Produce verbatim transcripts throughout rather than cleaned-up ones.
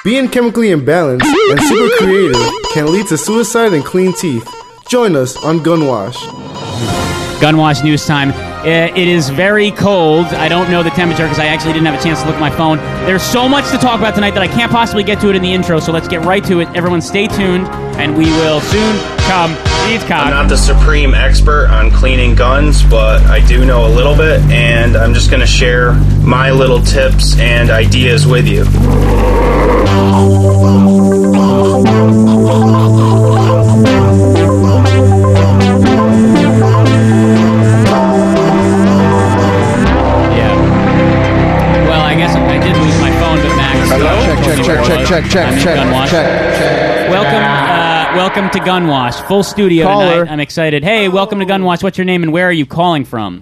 Being chemically imbalanced and super creative can lead to suicide and clean teeth. Join us on Gunwash. Gunwash news time. It is very cold. I don't know the temperature because I actually didn't have a chance to look at my phone. There's so much to talk about tonight that I can't possibly get to it in the intro, so let's get right to it. Everyone stay tuned, and we will soon come. I'm not the supreme expert on cleaning guns, but I do know a little bit, and I'm just going to share my little tips and ideas with you. Check, check, check, check, check, check, check, check. Welcome, uh, welcome to Gunwash. Full studio Caller. tonight. I'm excited. Hey, welcome to Gunwash. What's your name and where are you calling from?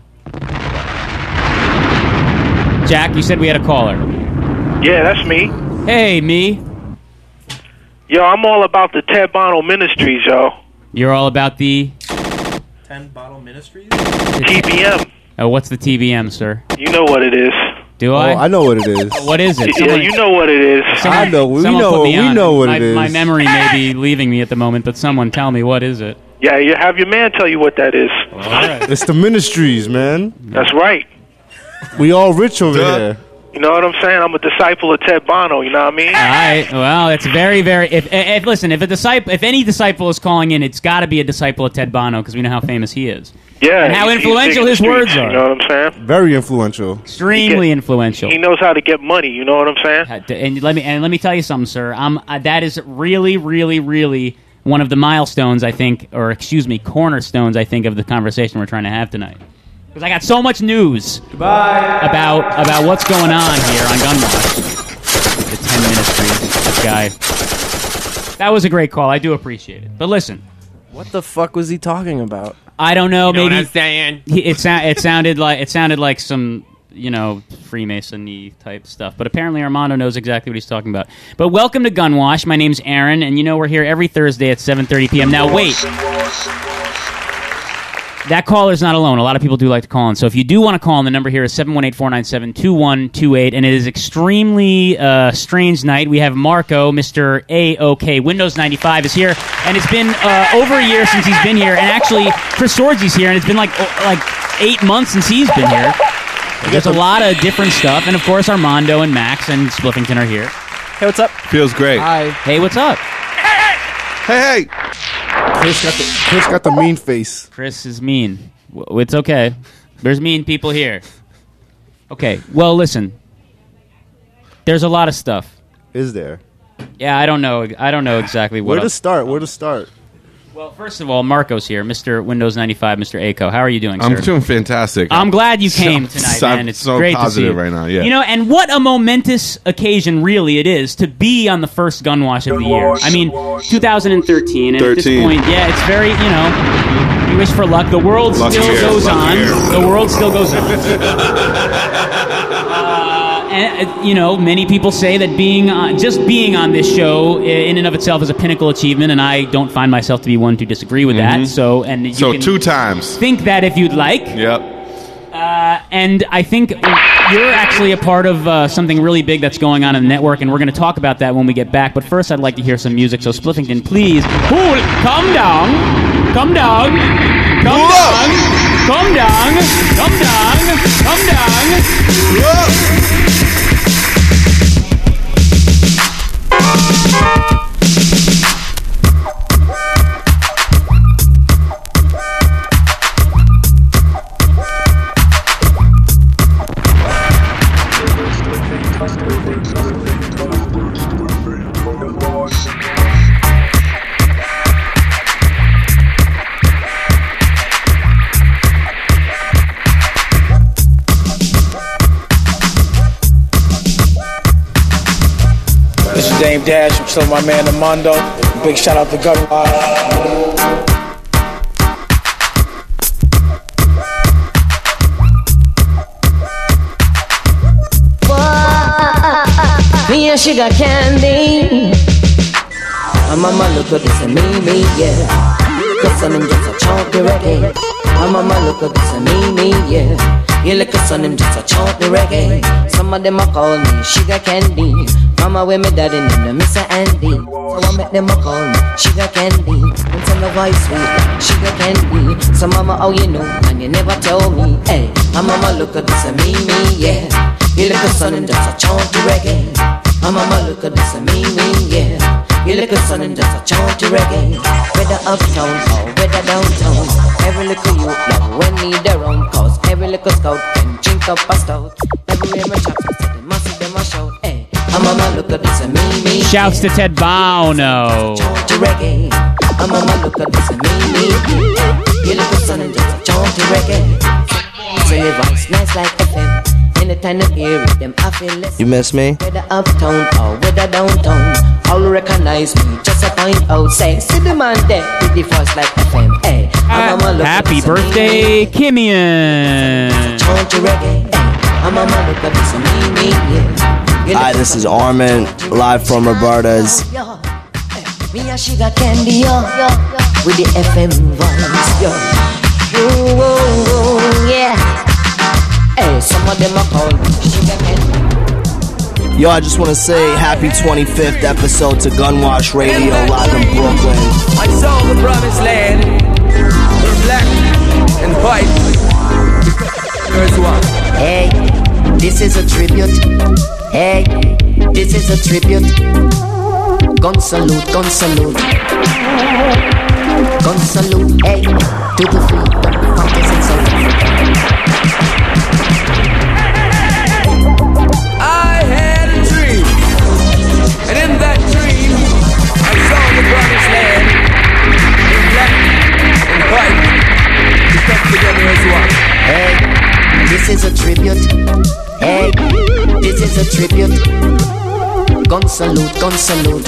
Jack, you said we had a caller. Yeah, that's me. Hey, me. Yo, I'm all about the Ted Bono Ministries, yo. You're all about the Ten Bottle Ministries? T B M. Oh, what's the T B M, sir? You know what it is. Do Oh, I? I know what it is. What is it? Yeah, Someone- you know what it is. I know. We someone know. put me We on. know what my, it is. My memory may be leaving me at the moment, but someone tell me, what is it? Yeah, you have your man tell you what that is. All right. It's the ministries, man. That's right. We all rich over here. You know what I'm saying? I'm a disciple of Ted Bono, you know what I mean? All right. Well, it's very, very. If, if listen, if a disciple, if any disciple is calling in, it's got to be a disciple of Ted Bono because we know how famous he is. Yeah. And how he's- he's influential big in his the words streets, are. You know what I'm saying? Very influential. Extremely He get- influential. He knows how to get money, you know what I'm saying? And let me and let me tell you something, sir. Um, uh, that is really, really, really one of the milestones I think, or excuse me, cornerstones I think of the conversation we're trying to have tonight. Because I got so much news Goodbye. about about what's going on here on Gunwash. The Ten Ministries, this guy. That was a great call. I do appreciate it. But listen, What the fuck was he talking about? I don't know. You know maybe what I'm saying? he- it sound it sounded like it sounded like some you know Freemasony type stuff. But apparently Armando knows exactly what he's talking about. But welcome to Gunwash. My name's Aaron, and you know we're here every Thursday at seven thirty p.m. Now wait. That caller's not alone. A lot of people do like to call in. So if you do want to call in, the number here is seven one eight, four nine seven, two one two eight. And it is extremely uh, strange night. We have Marco, Mister A-OK. Windows ninety-five is here. And it's been uh, over a year since he's been here. And actually, Chris Sorgi's here. And it's been like oh, like eight months since he's been here. There's a lot of different stuff. And, of course, Armando and Max and Spliffington are here. Hey, what's up? Feels great. Hi. Hey, what's up? Hey, hey! Chris got the Chris got the mean face. Chris is mean. W- It's okay. There's mean people here. Okay, well, listen. There's a lot of stuff. Is there? Yeah, I don't know. I don't know exactly what. Where to else- start? Where to start? Well, first of all, Marco's here, Mister Windows ninety-five, Mister A-Co. How are you doing, I'm sir? doing fantastic. I'm glad you came So- tonight, so- man. It's so great to see positive you. right now, yeah. You know, and what a momentous occasion, really, it is to be on the first Gunwash of the year. I mean, two thousand thirteen, and at this thirteen. point, yeah, it's very, you know, we wish for luck. The world Lucky still year, goes lucky on. year. The world still goes on. Uh, and, uh, you know, many people say that being on, just being on this show in and of itself is a pinnacle achievement, and I don't find myself to be one to disagree with that. So, and you so can two times. think that if you'd like. Yep. Uh, and I think you're actually a part of uh, something really big that's going on in the network, and we're going to talk about that when we get back. But first, I'd like to hear some music. So, Spliffington, please, cool, calm down, calm down, calm down, calm down, calm down, calm down. This is Dame Dash. I'm still my man Armando. Big shout out to Gunwash. Me and sugar candy. I'm mama look at this and me, me, yeah. Cause I'm in just a chocolate reggae. I'm mama look at this and me, me, yeah. You look at son, him just a chocolate reggae. Some of them a call me sugar candy. Mama with me daddy name them Mister Andy. So I make them a call me Sugar Candy. And tell the voice sweet like Sugar Candy. So mama, how you know and you never tell me? Hey, my mama look at this and me, me, yeah. You look at son and just a chant to reggae. My mama look at this and me, me, yeah. You look at son and just a chant to reggae. Whether uptown or whether downtown, every little youth love when need around. Cause every little scout can drink up a stout. Everywhere my chops, I say they must see them a shout. Hey, my mama look at this and me, me. Shouts to Ted Bono. Chant to reggae. My mama look at this and me, me. You look at son and just a chant to reggae. So your voice nice like F M. Anytime I hear it, them I feel less. You miss me? Whether uptown or whether downtown, all recognize me just to find out. Say, see the man there with the voice like F M. Hey, uh, happy birthday, Kimian. Hi, this is Armin, live from Roberta's. Me a Sugar Candy, yo, with the F M vibes, yo. Ooh, yeah. Hey, some of them are called Sugar Candy. Yo, I just want to say happy twenty-fifth episode to Gunwash Radio live in Brooklyn. I saw the promised land. We're black and white. There's one. Hey, this is a tribute. Hey, this is a tribute. Gun salute, gun salute. Gun salute, hey, to the freedom fighters in South Africa. I had a dream, and in that dream, I saw the promised land. In black and white, we come together as one. Hey, this is a tribute. Hey, this is a tribute. Gun salute, gun salute.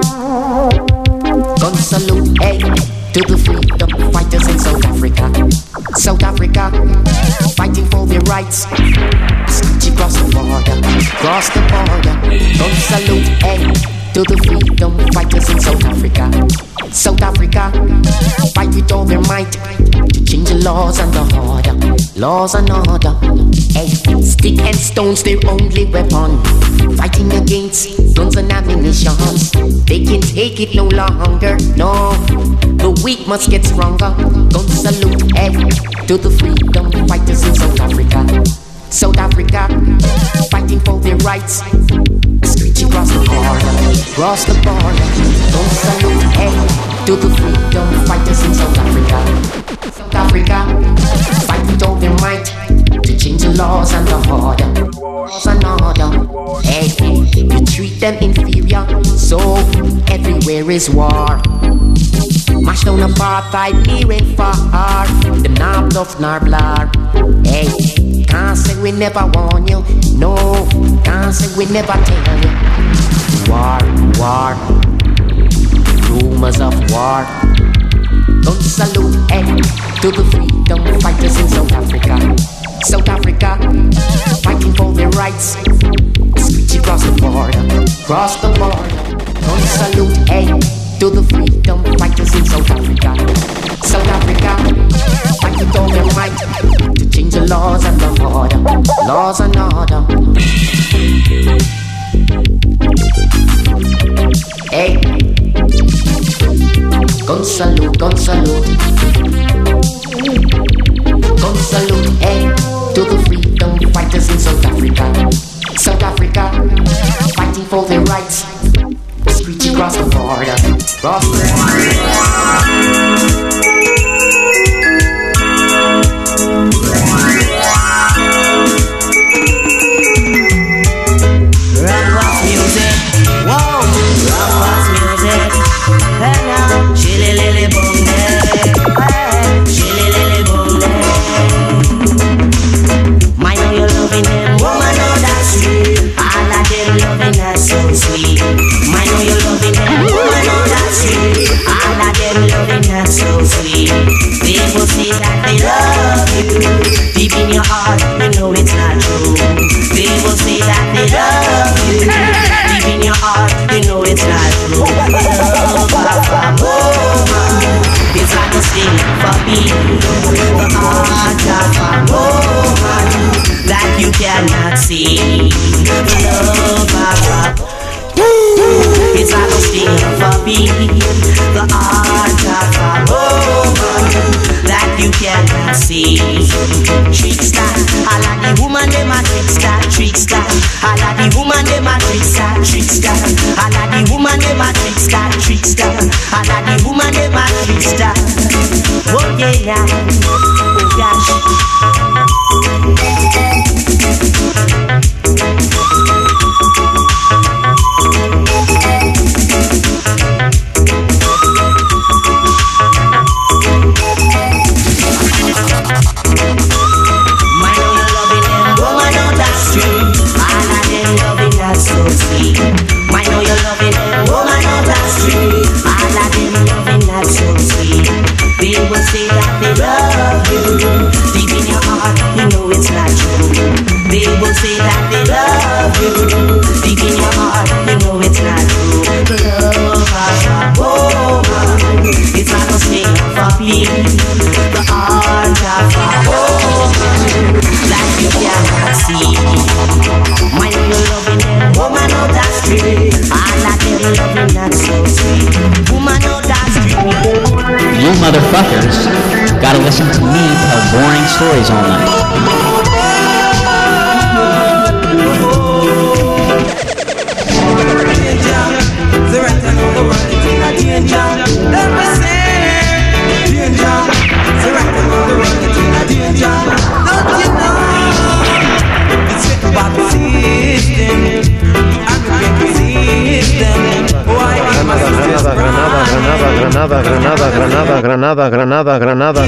Gun salute, hey, to the freedom fighters in South Africa. South Africa, fighting for their rights. Cross the border, cross the border. Gun salute, hey, to the freedom fighters in South Africa. South Africa, fight with all their might to change the laws and the order. Laws and order. Hey, stick and stones their only weapon. Fighting against guns and ammunition. They can take it no longer. No, the weak must get stronger. Gun salute, hey, to the freedom fighters in South Africa. South Africa, fighting for their rights. Screeching across the border, cross the border. Don't salute, hey, to the freedom fighters in South Africa. South Africa, fight with all their might to change the laws and the order. Laws and order, hey, you treat them inferior, so everywhere is war. Mash down apartheid near and far. Them not bluff nor blar. Hey, can't say we never warn you. No, can't say we never tell you. War, war, rumors of war. Don't salute, hey, to the freedom fighters in South Africa. South Africa, fighting for their rights. Screeching across the border, cross the border. Don't salute, hey, to the freedom fighters in South Africa. South Africa, fight with all their might to change the laws and the order. Laws and order. Hey, gun salute, gun salute. Gun salute, hey, to the freedom fighters in South Africa. South Africa, fighting for their rights. Screeching across the border, cross the border. Rock music, whoa, rock music. Hey now, chilly lily boom day, chilly lily boom day. Mind how you're loving them, woman, oh that's sweet. All of them loving that so sweet. Mind how you're loving them, woman, oh that's sweet. All of them loving that so sweet. People say that they love you, deep in your heart, you know it's not true. People say that they love you, deep in your heart, you know it's not true. Love of a woman, it's like a sting for people. The heart of a woman that you cannot see. The love of a trickster. All of the woman them a trickster, trickster. All of the woman them a trickster. Oh yeah, oh gosh. So sweet. I know you're loving them, woman out the street. All of them loving that so sweet. People say that they love you. Deep in your heart, you know it's not true. People say that they love you. Deep in your heart, you know it's not true. Love of a woman, it's not a state of a feeling. The heart of a woman that you cannot see. My you're loving them, woman out the street. All of them loving that so sweet. Woman out the street. You motherfuckers gotta listen to me tell boring stories all night. Granada, Granada, Granada, Granada, Granada, Granada, Granada, Granada,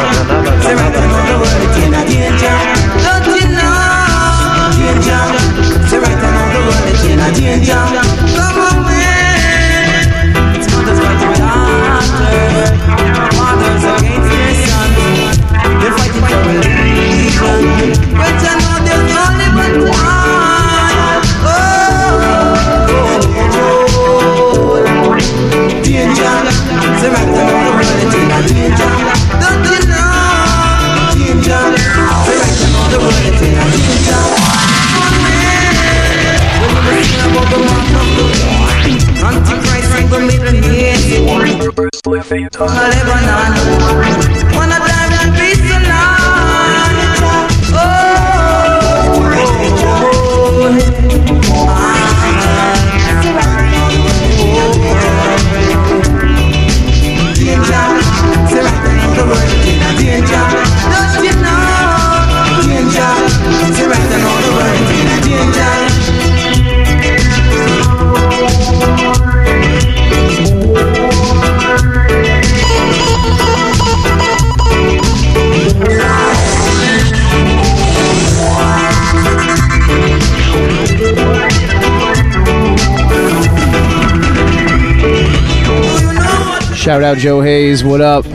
Shout out Joe Hayes, what up?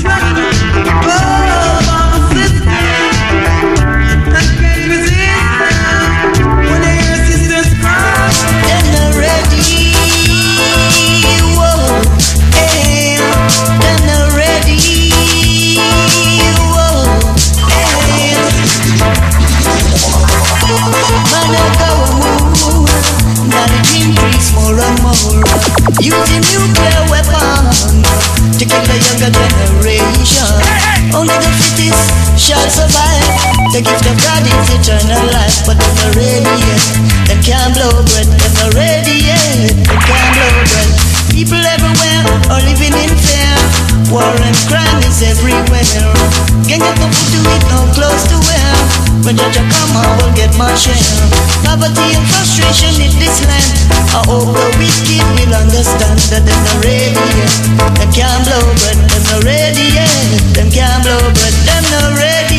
Using nuclear weapons to kill the younger generation. Only the fittest shall survive. The gift of God is eternal life. But them not ready yet. Them can't blow bread. Them not ready yet. Them can't blow bread. People everywhere are living in fear. War and crime is everywhere. Can't get no food to eat, no clothes to wear. When Jaja come, I will get my share. Poverty and frustration in this land. I hope the wicked will understand that they're not ready yet. Them can't blow bread, them not ready yet. Them can't blow bread, them not ready.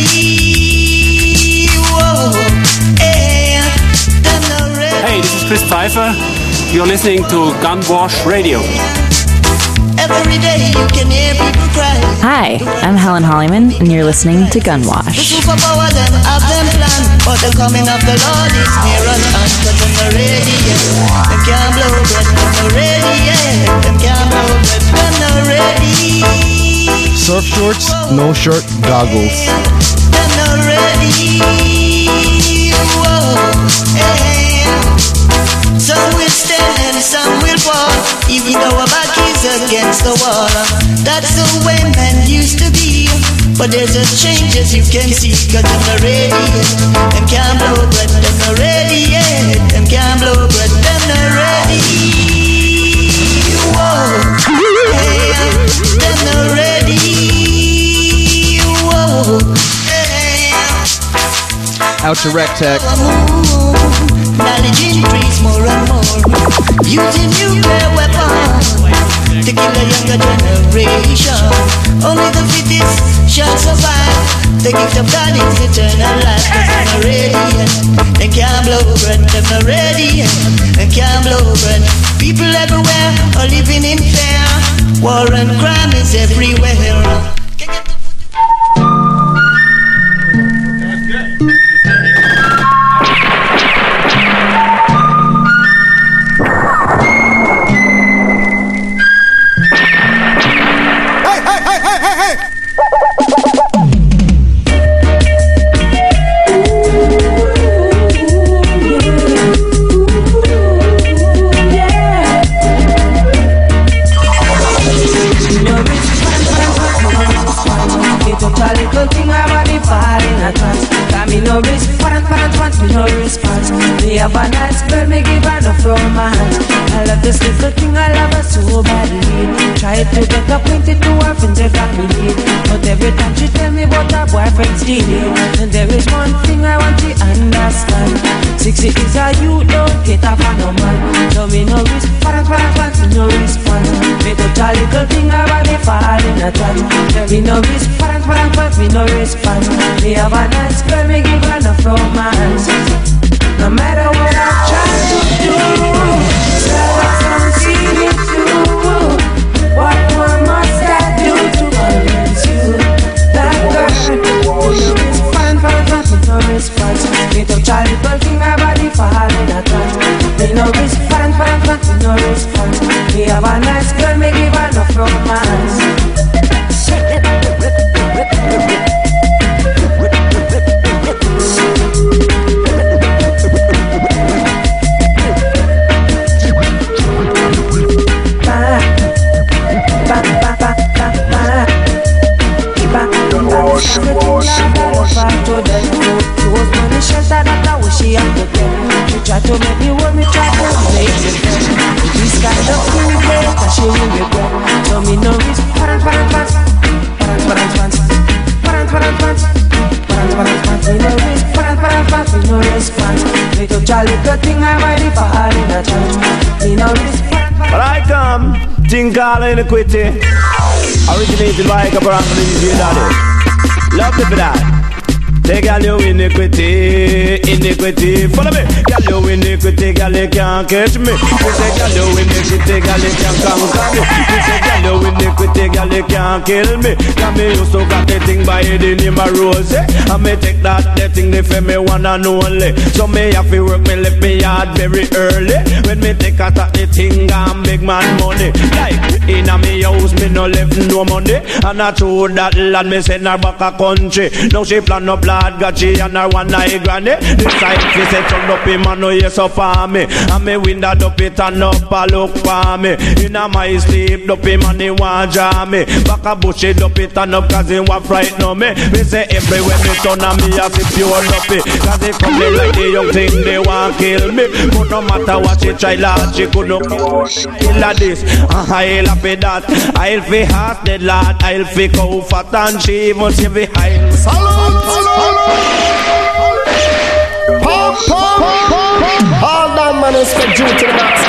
Whoa, hey, them not ready. Hey, this is Chris Pfeiffer. You're listening to Gunwash Radio. Every day you can hear people cry. Hi, I'm Helen Hollyman, and you're listening to Gunwash. The superpower them have them plan, but the coming of the Lord is near at hand. Cause them not ready yet. Them can't blow bread, them not ready yet. Them can't blow bread, them not ready. Surf shorts, no shirt, goggles. Them not ready. Whoa, hey. Some will stand and some will fall, even though our back is against the wall. That's the way men used to be. But there's a change as you can see. Cause them not ready yet. Them can't blow bread, them not ready yet. Them can't blow bread, them not ready. out to Rec Tech. Knowledge increase more and more. Using nuclear weapons to kill the younger generation. Only the fittest shall survive. The gift of God is eternal life. Cause I'm not ready yet. They can't blow bread. They're not ready yet. They can't blow bread. People everywhere are living in fear. War and crime is everywhere. No response, response, me no response. Me have a nice girl, me give her no romance. I love this little thing, I love her so badly. Try to get acquainted to her friends, they got me lead. But every time she tell me about her boyfriend's stealing. And there is one thing I want to understand. Sixty is a you don't get up on no man. So me no response, response, me no response. Me touch a little thing, I want to fall in a trance. Me no response, response, me no response. Me have a nice girl, me give her no romance. No matter what I try to do, tell her some see me through. What more must I do to convince you? That girl, no response, response, no response. Me touch a little thing, my body fall in a trance. Me no response, response, no response. Me have a nice girl, me give her no romance. Shelter that I wish she had to get. She tried to make me want me, try to make me get. This kind of thing later she will regret. So me no risk, parent, parent, parent, parent, parent, parent, parent, parent, parent, parent, parent, parent, me no risk, parent, parent, parent, me no response. Me to jolly good thing I'm ready for all in a chance. Me no risk, but I come, think all iniquity. Originated by Caparang, the daddy. Love it for that. Say, girl, you iniquity, iniquity. Follow me. Girl, you iniquity, girl, you can't catch me. You say, girl, you iniquity, girl, you can't conquer me. You say, girl, you iniquity, girl, you can't kill me. Cause me used to got the thing by the name of Rose. And me take that, the thing, the for me one and only. So me have to work, me left me yard very early. When me take a that, the thing, I'm big man money. Like, in a me house, me no left no money. And I told that land, me send her back a country. Now she plan no plan. Got she and her one eye granny. This time she said turn up him and no yes up for me. And me window up it and up a look for me. In a my sleep up him and he want jam me. Back a bush it up it and up cause he want frighten me. Me say everywhere me turn and me as if pure up it. Cause they come in like the young thing they want kill me. But no matter what she try lad she could not kill her this. And I'll for that. I'll for heart dead lad. I'll for cow fat and she even see the high. Salute, salute. Pop, pop, pop, pop. All that man is for due to the max.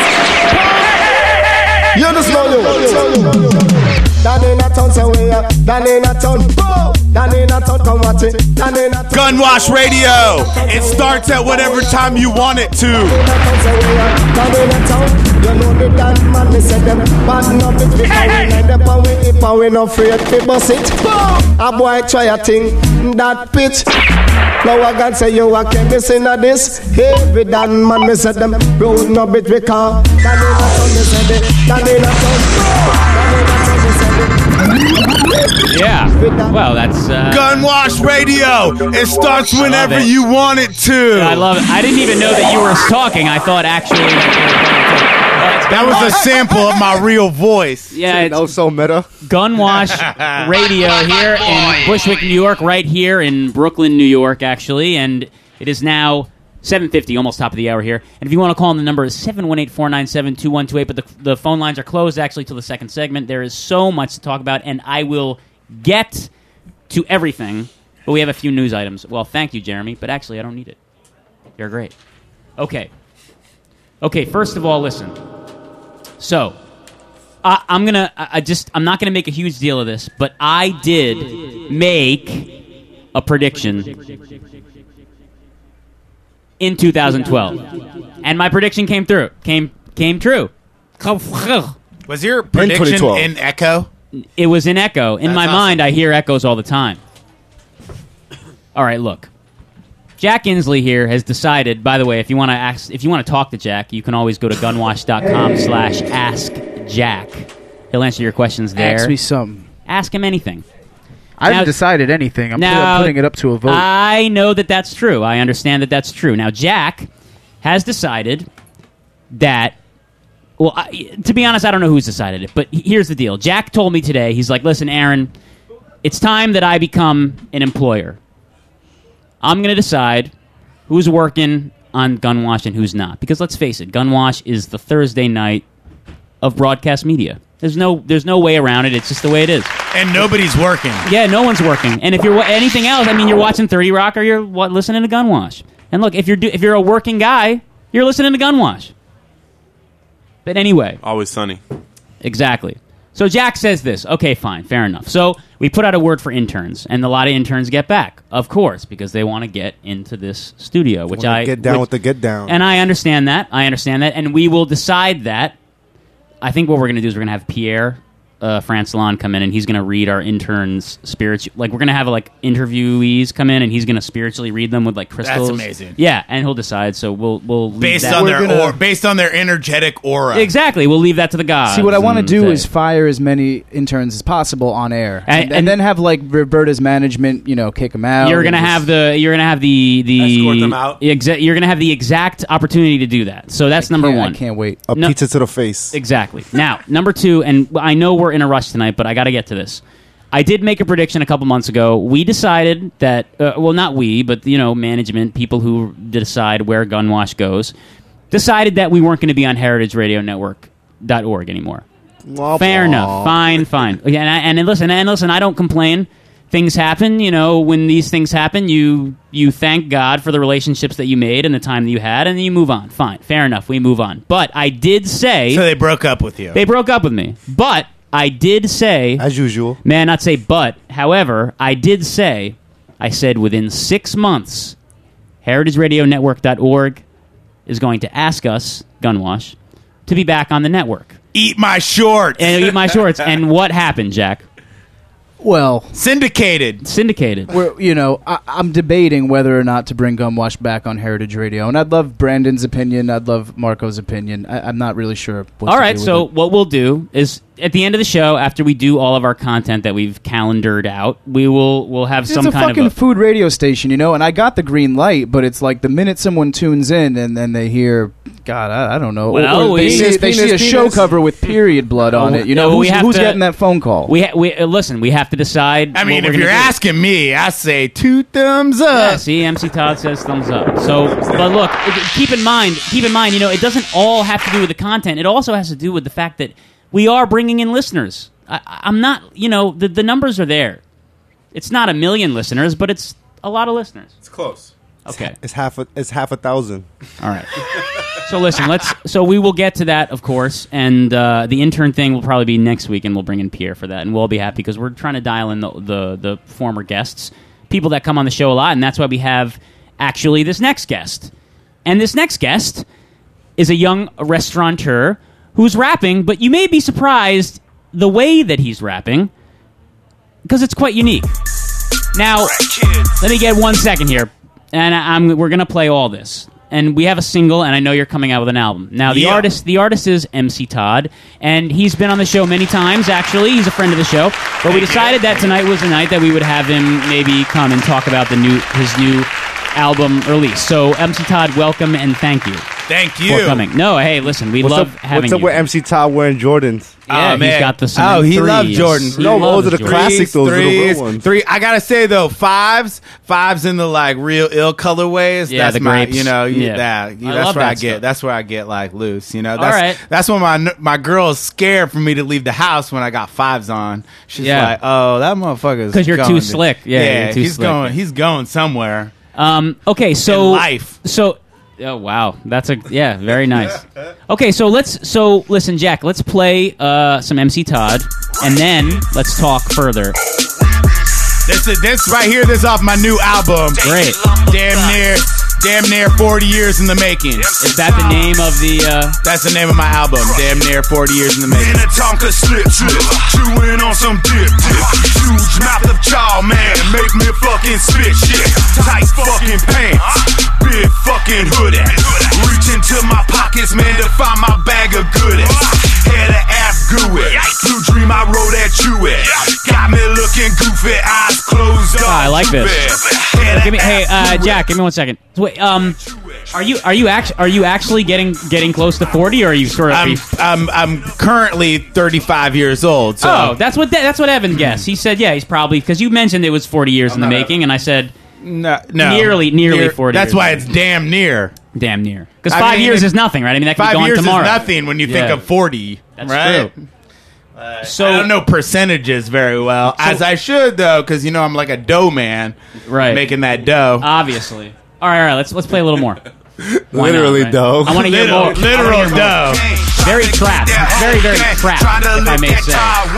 You just know you. Down in a town, say we are. Down in a town, boom. Down in a town, come watch it. Down in a town. Gunwash Radio. It starts at whatever time you want it to. Down in a town. You know the dance man, me say them bad no bitch because we like them and we hip and we no afraid to bust it. A boy try a thing, that pitch. Now I can say you a can't be seen of this. Every dance man, me say them road no bitch we can't. Down in a town, me say them. Down in a town. Down in a town, me say them. Yeah, well that's uh, Gunwash Radio. It starts whenever you want it to. I love it. I didn't even know that you were talking. I thought actually that, that was a sample of my real voice. Yeah, it's that was so meta. Gunwash Radio here in Bushwick, New York, right here in Brooklyn, New York, actually, and it is now seven fifty, almost top of the hour here. And if you want to call in, the number is seven one eight, four nine seven, two one two eight, but the, the phone lines are closed, actually, till the second segment. There is so much to talk about, and I will get to everything, But we have a few news items. Well, thank you, Jeremy, but actually I don't need it. You're great. Okay. Okay, first of all, listen. So, I, I'm gonna. I, I just. I'm not gonna make a huge deal of this, but I did make a prediction in two thousand twelve, and my prediction came through. Came came true. Was your prediction in Echo? It was in Echo. In That's my awesome. mind, I hear echoes all the time. All right, look. Jack Inslee here has decided, by the way, if you want to ask, if you want to talk to Jack, you can always go to gunwash.com slash ask Jack. He'll answer your questions there. Ask me something. Ask him anything. I Now- haven't decided anything. I'm, now, I'm putting it up to a vote. I know that that's true. I understand that that's true. Now, Jack has decided that, well, I, to be honest, I don't know who's decided it, but here's the deal. Jack told me today, he's like, listen, Aaron, it's time that I become an employer. I'm going to decide who's working on Gunwash and who's not. Because let's face it, Gunwash is the Thursday night of broadcast media. There's no there's no way around it. It's just the way it is. And nobody's working. Yeah, no one's working. And if you're wa- anything else, I mean, you're watching thirty Rock or you're wa- listening to Gunwash. And look, if you're do- if you're a working guy, you're listening to Gunwash. But anyway. Always sunny. Exactly. So Jack says this. Okay, fine, fair enough. So we put out a word for interns, and a lot of interns get back, of course, because they want to get into this studio, which Wanna I get down which- with the get down. And I understand that. I understand that, and we will decide that. I think what we're going to do is we're going to have Pierre uh, Francelon come in, and he's going to read our interns' spiritual. Like we're going to have like interviewees come in, and he's going to spiritually read them with like crystals. That's amazing. Yeah, and he'll decide. So we'll we'll leave Based that. on We're their gonna- or, based on their energetic aura. Exactly. We'll leave that to the gods. See, what I want to and do say- is fire as many interns as possible on air, And- and, and, then have like Roberta's management, you know, kick them out. You're and gonna just- have the you're gonna have the the Escort them out. Exa- you're gonna have the exact opportunity to do that. So that's I number can't- I one. can't wait. A No- pizza to the face. Exactly. Now, number two, and I know we're in a rush tonight, but I got to get to this. I did make a prediction a couple months ago. We decided that, uh, well, not we, but you know, management, people who decide where Gunwash goes, decided that we weren't going to be on heritage radio network dot org anymore. Fair enough. Fine, fine. Yeah, and, I, and listen, and listen. I don't complain. Things happen. You know, when these things happen, you you thank God for the relationships that you made and the time that you had, and then you move on. Fine, fair enough. We move on. But I did say So they broke up with you. they broke up with me. But I did say, as usual, man, not say but. However, I did say, I said within six months, heritage radio network dot org is going to ask us, Gunwash, to be back on the network. Eat my shorts. And eat my shorts. And what happened, Jack? Well, syndicated. Syndicated. We're, you know, I, I'm debating whether or not to bring Gunwash back on Heritage Radio, and I'd love Brandon's opinion. I'd love Marco's opinion. I, I'm not really sure. What All to right, do with so it. what we'll do is at the end of the show, after we do all of our content that we've calendared out, we will we'll have It's some a kind fucking of a, food radio station, you know, and I got the green light, but it's like the minute someone tunes in and then they hear, God, I, I don't know, Well, or they, we- see, they see a penis, show penis. cover with period blood on it. You know, No, who's, we have who's to- getting that phone call? We ha- we uh, listen. We have to decide. I mean, what if we're you're gonna do. asking me, I say two thumbs up. Yeah, see, M C Todd says thumbs up. So, but look, it- keep in mind, keep in mind, you know, it doesn't all have to do with the content. It also has to do with the fact that we are bringing in listeners. I, I'm not, you know, the the numbers are there. It's not a million listeners, but it's a lot of listeners. It's close. Okay. It's half a it's half a thousand. All right. So listen, let's. So we will get to that, of course, and uh, the intern thing will probably be next week, and we'll bring in Pierre for that, and we'll be happy because we're trying to dial in the, the the former guests, people that come on the show a lot, and that's why we have actually this next guest, and this next guest is a young restaurateur who's rapping, but you may be surprised the way that he's rapping because it's quite unique. Now, let me get one second here, and I- I'm we're gonna play all this. And we have a single, and I know you're coming out with an album. Now, the Yeah. artist, the artist is M C Todd, and he's been on the show many times. Actually, he's a friend of the show. But we decided that tonight was the night that we would have him maybe come and talk about the new his new album release. So, M C Todd, welcome and thank you. Thank you. Forthcoming. No, hey, listen, we what's love up, having What's up you. with M C Todd wearing Jordans? Yeah, Oh, he's man. got the Oh, he threes. loves Jordans. He No, loves those are the Jordans. classic, those are the threes, real ones. Three. I gotta say though, fives, fives in the like real ill colorways. Yeah, that's the my, grapes. you know, you- Yeah. that. I you- that's love where that I get. stuff. That's where I get like loose. You know, All that's right. that's when my my girl is scared for me to leave the house when I got fives on. She's Yeah. like, oh, that motherfucker's 'Cause you're too going- slick. Yeah, you're too he's slick. going. He's going somewhere. Um, okay, so In life. So, oh wow, that's a yeah, very nice. Okay, so let's so listen, Jack. Let's play uh, some M C Todd, and then let's talk further. This is this right here. This off my new album. Great. Damn near, damn near forty years in the making. Is that the name of the? Uh... That's the name of my album. Damn near forty years in the making. Minnetonka slip slip, chewing on some dip dip. Huge mouth of jaw man, make me fucking spit shit. Tight fucking pants, big fucking hoodie. Reach into my pockets, man, to find my bag of goodies. Had an ass gooey, blue dream I wrote at you it. Got me looking goofy, eyes closed up. Ah, I like this. Give me, hey, uh, Jack, give me one second. Wait, um, are you are you actually are you actually getting getting close to forty, or are you sort of? I'm I'm I'm currently thirty-five years old. So. Oh, that's what that's what Evan guessed. He said, yeah, he's probably because you mentioned it was forty years in the making, and I said, no, no, nearly nearly Near- forty. That's years why in the it's making. damn near. Damn near. Because I five mean, years if- is nothing, right? I mean, that could Five be gone years tomorrow. is nothing when you think Yeah. of forty. That's right? true. Uh, So- I don't know percentages very well, as I should though, because you know I'm like a dough man, Right. Making that dough. Obviously. All right, all right. Let's let's play a little more. Why Literally not, right? dough. I want to hear Literal- more. literal I wanna hear more. dough. Very trap. Very very trap. If I may say.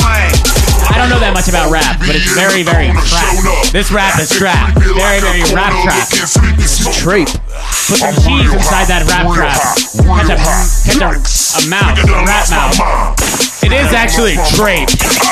I don't know that much about rap, but it's very very trap. This rap is trap. Very very rap trap. Trape. Put some cheese inside that rap trap. Catch a catch a, a mouse, a rat mouse. It is actually trape.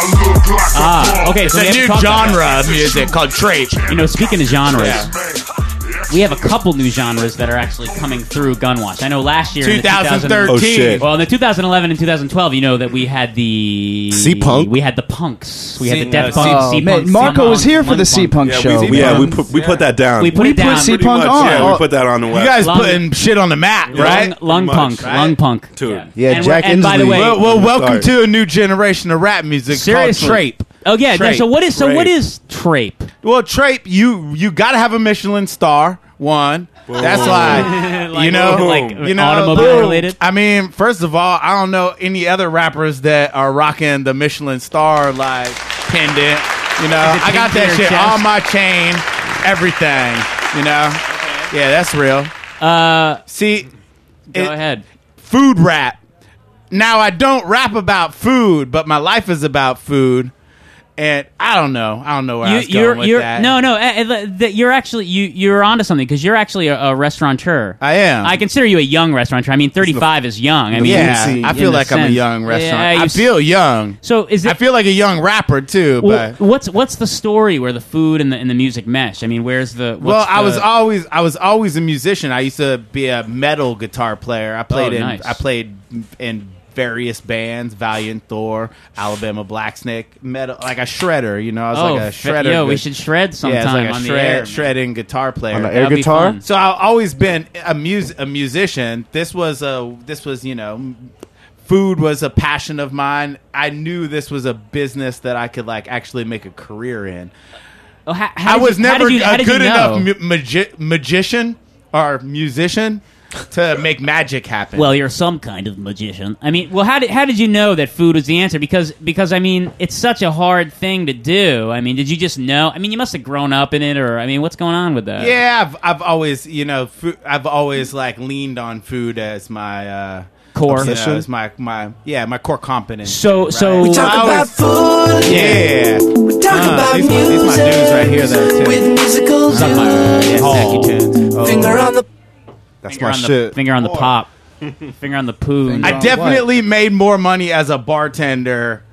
Ah, okay. It's So we a have to new talk about genre that. of music called trape. You know, speaking of genres, Yeah. we have a couple new genres that are actually coming through Gunwash. I know last year, in the twenty thirteen. Oh, shit. Well, in the two thousand eleven and two thousand twelve, you know that we had the C-Punk? We had the punks. We had C- the Death uh, Punk. Oh, C-Punk, man, Marco was C-Punk, here for the Lung C-Punk Yeah, show. we, yeah, we put we put that down. We put We it put down. C-Punk Pretty much, on. Yeah, Oh. we put that on the You web. guys Lung- putting shit on the map, right? Lung, lung Pretty punk, much, right? lung punk. Dude. Yeah, And Jack we're- and by the Inslee. way- Well, well welcome Sorry. to a new generation of rap music Seriously. called trape. Oh yeah. Trape. So what is so what Trape. is trape? Well, trape, you you got to have a Michelin star. One, that's like, Like- you know, like you know, automobile boom. related? I mean, first of all, I don't know any other rappers that are rocking the Michelin star like pendant. You know, Is it I got pinned to that your shit chest? on my chain, everything. You know, yeah, that's real. Uh, See, go it- ahead. food rap. Now I don't rap about food, but my life is about food. And I don't know. I don't know where I You, was going you're, with you're, that. no, no. Uh, uh, that you're actually you, you're onto something because you're actually a, a restaurateur. I am. I consider you a young restaurateur. I mean, thirty-five is young. I mean, yeah, in I feel the like I'm a sense. young restaurant. Yeah, you I s- feel young. So is it? I feel like a young rapper too. well, But what's what's the story where the food and the and the music mesh? I mean, where's the? What's well, I the- was always I was always a musician. I used to be a metal guitar player. I played Oh, in nice. I played in various bands: Valiant Thor, Alabama Blacksnake, metal, like a shredder. You know, I was Oh, like a fe- shredder. yo, we good- should shred Yeah, it's sometime like a on the shred, air, man. shredding guitar player. On the air That'd be guitar? fun. So I've always been a mus- a musician. This was a this was you know, food was a passion of mine. I knew this was a business that I could like actually make a career in. Oh, how, how I did was you, how never did you, how a did you good know? enough mu- magi- magician or musician to make magic happen. Well, you're some kind of magician. I mean, well, how did how did you know that food was the answer? Because because I mean, it's such a hard thing to do. I mean, did you just know? I mean, you must have grown up in it, or I mean, what's going on with that? yeah, I've I've always you know food, I've always like leaned on food as my uh, Core. you know, Obsession? as my my yeah my core competence. So so We talk I about always- food. Yeah. We talk about these, my- these my dudes right here that are with musical Suck my uh, yeah, Oh. snacky tunes. Oh. Finger on the That's finger my on the, shit. Finger on the pop. Finger on the poo. I definitely made more money as a bartender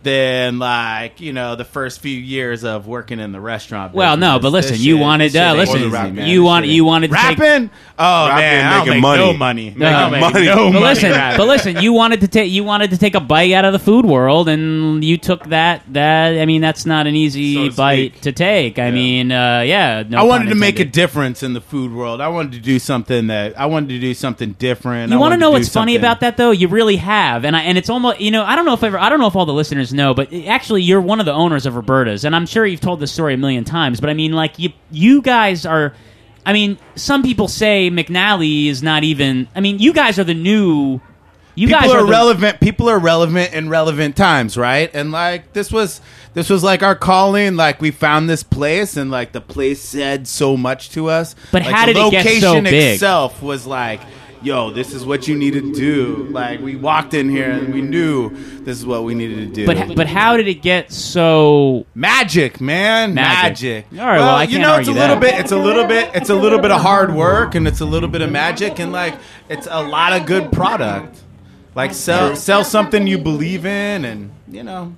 than like you know the first few years of working in the restaurant business. Well, no, but listen, This you shit- wanted this uh, shit listen, ain't easy, man. you This want shit you ain't- wanted to take rapping. Oh Rapping, man, I don't making make no money. money. Making I don't make money. no but money. listen, but listen, you wanted to take you wanted to take a bite out of the food world, and you took that. That I mean, that's not an easy bite to take. I mean, uh, yeah, no I wanted pun to make a intended. difference in the food world. I wanted to do something that I wanted to do something different. You want to know what's funny about that though? You really have, and I, and it's almost you know I don't know if ever I don't know if all the listeners know, but actually you're one of the owners of Roberta's, and I'm sure you've told this story a million times. But I mean, like you you guys are. I mean, some people say McNally is not even. I mean, you guys are the new. You people guys are, are the, relevant. People are relevant in relevant times, right? And like this was this was like our calling. Like we found this place, and like the place said so much to us. But like, how the did it get so location big? itself was like, yo, this is what you need to do. Like we walked in here and we knew this is what we needed to do. But but how did it get so magic, man? Magic. Magic. All right, well, I you can't know, it's a argue little that. bit. It's a little bit. It's a little bit of hard work, and it's a little bit of magic, and like it's a lot of good product. Like sell sell something you believe in, and you know,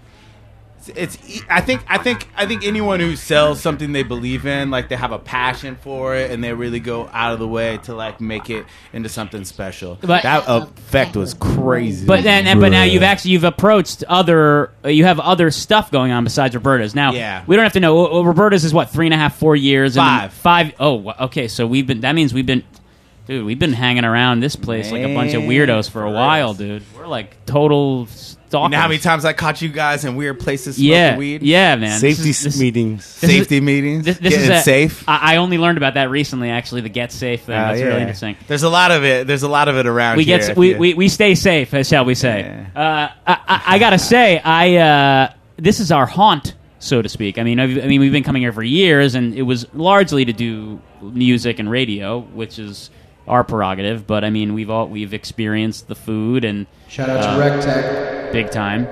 it's, it's. e- I think I think I think anyone who sells something they believe in, like they have a passion for it, and they really go out of the way to like make it into something special. But- that effect was crazy. But then, and, but now you've actually you've approached other. Uh, you have other stuff going on besides Roberta's. Now, Yeah. we don't have to know. uh, Roberta's is what three and a half, four years. and then Five. five. Oh, wh- okay. So we've been. That means we've been. Dude, we've been hanging around this place like a bunch of weirdos for a while, dude. We're like total stalkers. You know how many times I caught you guys in weird places smoking Yeah, weed? yeah, man. Safety This is- this- meetings. this is- Safety meetings. This, this Getting is a, safe. I, I only learned about that recently. Actually, the Get Safe thing. Oh, That's yeah. really interesting. There's a lot of it. There's a lot of it around we here. get if we, you- we we stay safe, uh, shall we say? Uh, I, I, I gotta say, I uh, this is our haunt, so to speak. I mean, I've, I mean, we've been coming here for years, and it was largely to do music and radio, which is our prerogative. But I mean, we've all we've experienced the food and Shout out to uh, Rectech. big time.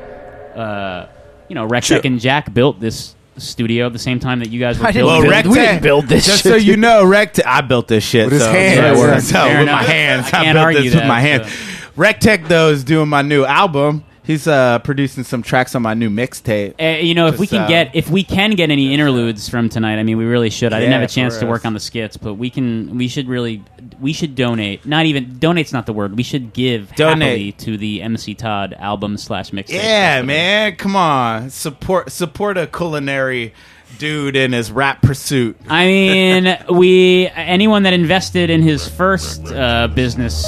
Uh, you know, Rectech and Jack built this studio at the same time that you guys were I didn't building. Well, build- we didn't build this Just shit. so you know, Rectech. I built this shit With his so, hands. so it Yeah, works fair out with enough. my hands. I I, can't built argue this with that, my hands. so. Rectech though is doing my new album. He's uh, producing some tracks on my new mixtape. Uh, you know, if we Just, can uh, get if we can get any interludes from tonight, I mean, we really should. I didn't Yeah, have a chance for to work us. on the skits, but we can. We should really. We should donate. Not even donate's not the word. We should give Donate. happily to the M C Todd album slash mixtape. Yeah, man, come on, support support a culinary dude in his rap pursuit. I mean, we anyone that invested in his first uh, business.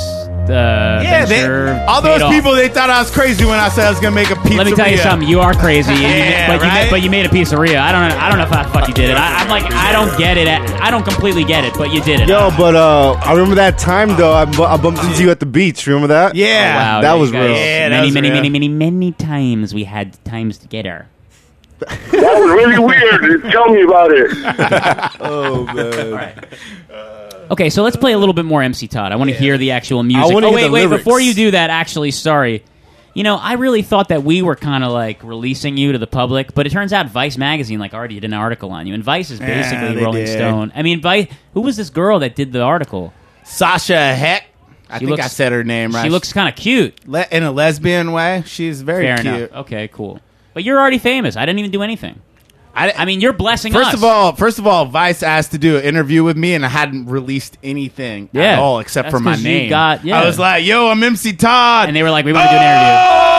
Uh, Yeah, they, venture all paid those off. people, they thought I was crazy when I said I was gonna make a pizzeria. Let me tell you something. You are crazy, and you, Yeah, but, you, right? ma- but you made a pizzeria. I don't. know- I don't know how the fuck you did it. I, I'm like, I don't get it. I don't completely get it, but you did it. Yo, but uh, I remember that time though. I, bu- I bumped into you at the beach. Remember that? Yeah. Oh, wow, that yeah, was you guys- real. Yeah, that many, was many, real. many, many, many times we had times together. That was really weird. Tell me about it. Oh man. Okay, so let's play a little bit more M C Todd. I want to hear the actual music. I wanna oh hear wait, the wait! lyrics. Before you do that, actually, sorry. You know, I really thought that we were kind of like releasing you to the public, but it turns out Vice magazine like already did an article on you, and Vice is Yeah, basically they Rolling did. Stone. I mean, Vice. Who was this girl that did the article? Sasha Heck. I She think looks- I said her name right. She looks kind of cute. Le- in a lesbian way. She's very Fair cute. enough. Okay, cool. But you're already famous. I didn't even do anything. I, I mean, you're blessing First us. of all, first of all, Vice asked to do an interview with me, and I hadn't released anything Yeah. at all except That's for my 'cause you name. got- yeah. I was like, "Yo, I'm M C Todd," and they were like, "We want to do an interview."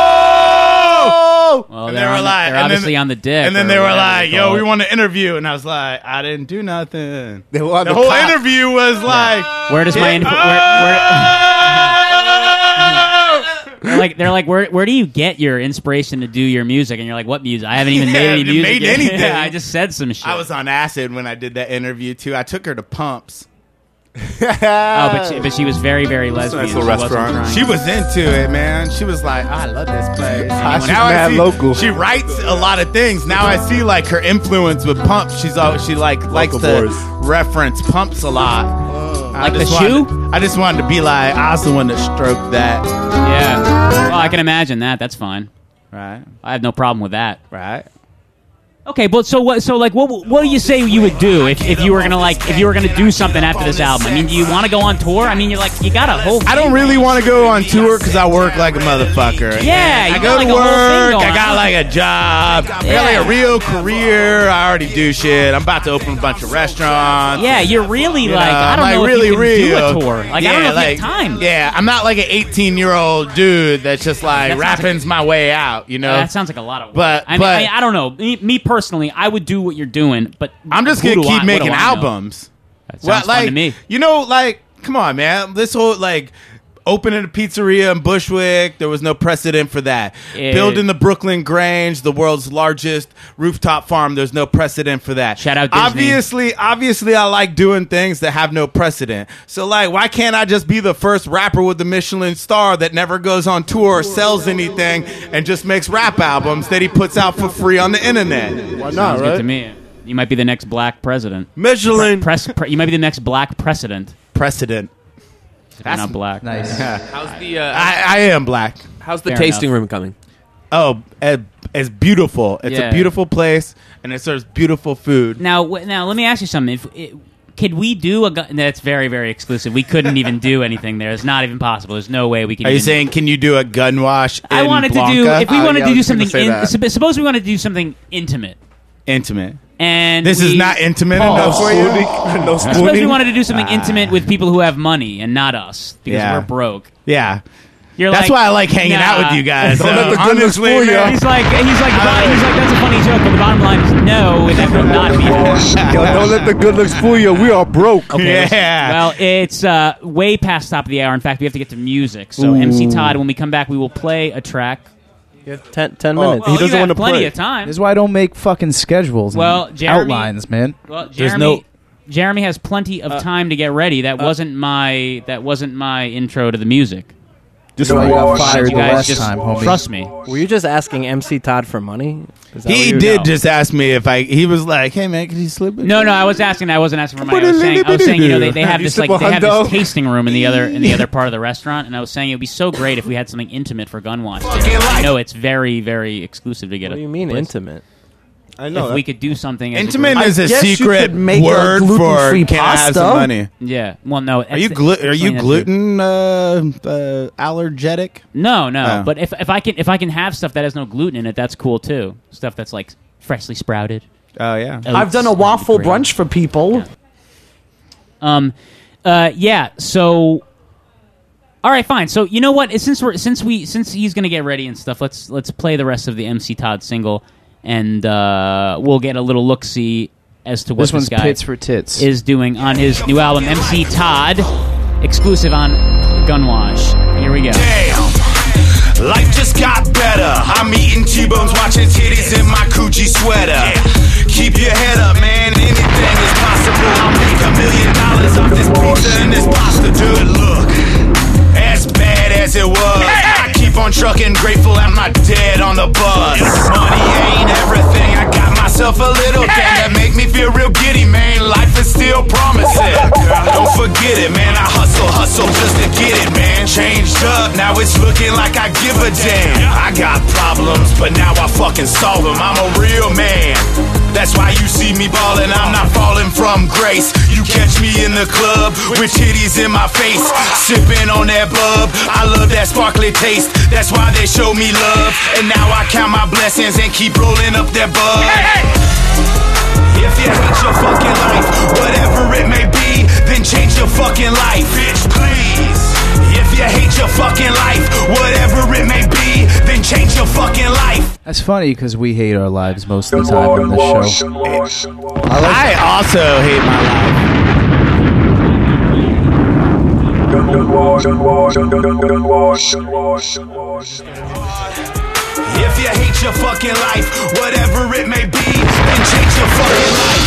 Oh! Well, and they're they were on the- like, they're and obviously then, on the dick. And then or they were whatever like, they "Yo, call we it. want to interview," and I was like, "I didn't do nothing." They want The the whole cop. interview was like, Where does my Yeah. info? Where, where, they're like, they're like, where, where do you get your inspiration to do your music? And you're like, what music? I haven't even Yeah, made any haven't music. made yet. anything. Yeah, I just said some shit. I was on acid when I did that interview too. I took her to Pumps. oh, but she, but she was very, very That's a lesbian. nice little She wasn't restaurant. trying. She was into it, man. She was like, "I love this place." Ah, she's Now I mad see- local. She writes a lot of things. Now I see like her influence with Pumps. She's always she like likes to boys. reference Pumps a lot. I Like the just shoe? wanted- I just wanted to be like, I was the one that stroked that. Yeah. Well, I can imagine that. That's fine. Right. I have no problem with that. Right. Okay, but so what? So like, what? What do you say you would do if, if you were gonna like if you were gonna do something after this album? I mean, do you want to go on tour? I mean, you're like you got a whole. I don't really want to go on tour because I work like a motherfucker. Yeah, you I got go like to a whole thing work. going I got on. like a job. I got like a real career. I already do shit. I'm about to open a bunch of restaurants. Yeah, you're really You like know, I don't I'm know like if really you can real. do a tour. Like yeah, I don't know if like, you have time. Yeah, I'm not like an eighteen year old dude that's just like That sounds rapping's my way out. You know, That sounds like a lot of work. But I mean, but I, I don't know. Me, me personally, I would do what you're doing, but I'm just who gonna do keep I- what making do I know? albums. That Well, sounds fun like, to me. You know, like, come on, man. This whole like opening a pizzeria in Bushwick, there was no precedent for that. Yeah. Building the Brooklyn Grange, the world's largest rooftop farm, there's no precedent for that. Shout out Disney. Obviously, obviously, I like doing things that have no precedent. So, like, why can't I just be the first rapper with the Michelin star that never goes on tour or sells anything and just makes rap albums that he puts out for free on the internet? Why Sounds good to me. You might be the next black president. Michelin. Pre- press, pre- you might be the next black precedent. Precedent. If you're not black. Nice. How's the? Uh, I, I am black. How's the Fair tasting enough. room coming? Oh, it's it's beautiful. It's Yeah. a beautiful place, and it serves beautiful food. Now, w- now let me ask you something. If it, could we do a? Gun- that's very, very exclusive. We couldn't even do anything there. It's not even possible. There's no way we could. Are you even saying, can you do a gun wash? I in wanted Blanca? to do. If we Oh, wanted yeah, to I do was gonna something, say in, that. sup- suppose we wanted to do something intimate. Intimate. And This is we- not intimate Pause. enough for you? No Suppose we spooning? wanted to do something Ah. intimate with people who have money and not us because Yeah. we're broke. Yeah. You're That's like, why I like hanging nah. out with you guys. Don't So, let the good looks honestly, fool ya. man, He's like, he's like, the bottom, he's like, that's a funny joke, but the bottom line is no, that will not be that. Yo, don't let the good looks fool you. We are broke. Okay. Yeah. Well, it's uh, way past top of the hour. In fact, we have to get to music. So, M C Todd, when we come back, we will play a track. You have ten, ten Well, minutes. well, you have plenty of time. This is why I don't make fucking schedules and Well, Jeremy, outlines, man. Well, Jeremy, There's no- Jeremy has plenty of Uh, time to get ready. That uh, wasn't my. That wasn't my intro to the music. Just why you got fired you the guys last just time, homie. trust me. Were you just asking M C Todd for money? Is that what He you were- did just ask me if I. He was like, "Hey man, can you slip it?" No, no, I was asking. I wasn't asking for money. I was saying, I was saying, you know, they, they have You this slip like a they have hundo? this tasting room in the other in the other part of the restaurant, and I was saying it would be so great if we had something intimate for Gunwatch. I know it's very, very exclusive to get. What a do you mean place. intimate? I know. If we could do something, as Intimate group. is a secret word for can I have some money. Yeah. Well, no. Are you glu- are you gluten uh, uh, allergic? No, no. Oh. But if if I can if I can have stuff that has no gluten in it, that's cool too. Stuff that's like freshly sprouted. Oh yeah. I've done a waffle brunch for people. Um, uh, yeah. So, all right, fine. So you know what? Since we're since we since he's gonna get ready and stuff, let's let's play the rest of the M C Todd single, and uh, we'll get a little look see as to what This this, one's guy Pits for Tits. is doing on his new album, M C Todd, exclusive on Gunwash. Here we go. Life just got better. I'm eating T-bones, watching titties in my Gucci sweater. Keep your head up, man. Anything is possible. I'll make a million dollars off this pizza and this pasta. Dude, look, as bad as it was, I keep on trucking, grateful I'm not dead on the bus. Money ain't everything. I got myself a little thing that make me feel real giddy, man. Life is still promising. Don't forget it, man. I hustle, hustle just to get it, man. Changed up, now it's looking like I give a damn. I got problems, but now I fucking solve them. I'm a real man. That's why you see me ballin', I'm not falling from grace. You catch me in the club with titties in my face, sipping on that bub. I love that sparkly taste. That's why they show me love. And now I count my blessings and keep rolling up that bud. If you hate your fucking life, whatever it may be, then change your fucking life, bitch, please. If you hate your fucking life, whatever it may be, then change your fucking life. That's funny because we hate our lives most of the time on this show. I also hate my If you hate your fucking life, whatever it may be, then change your fucking life.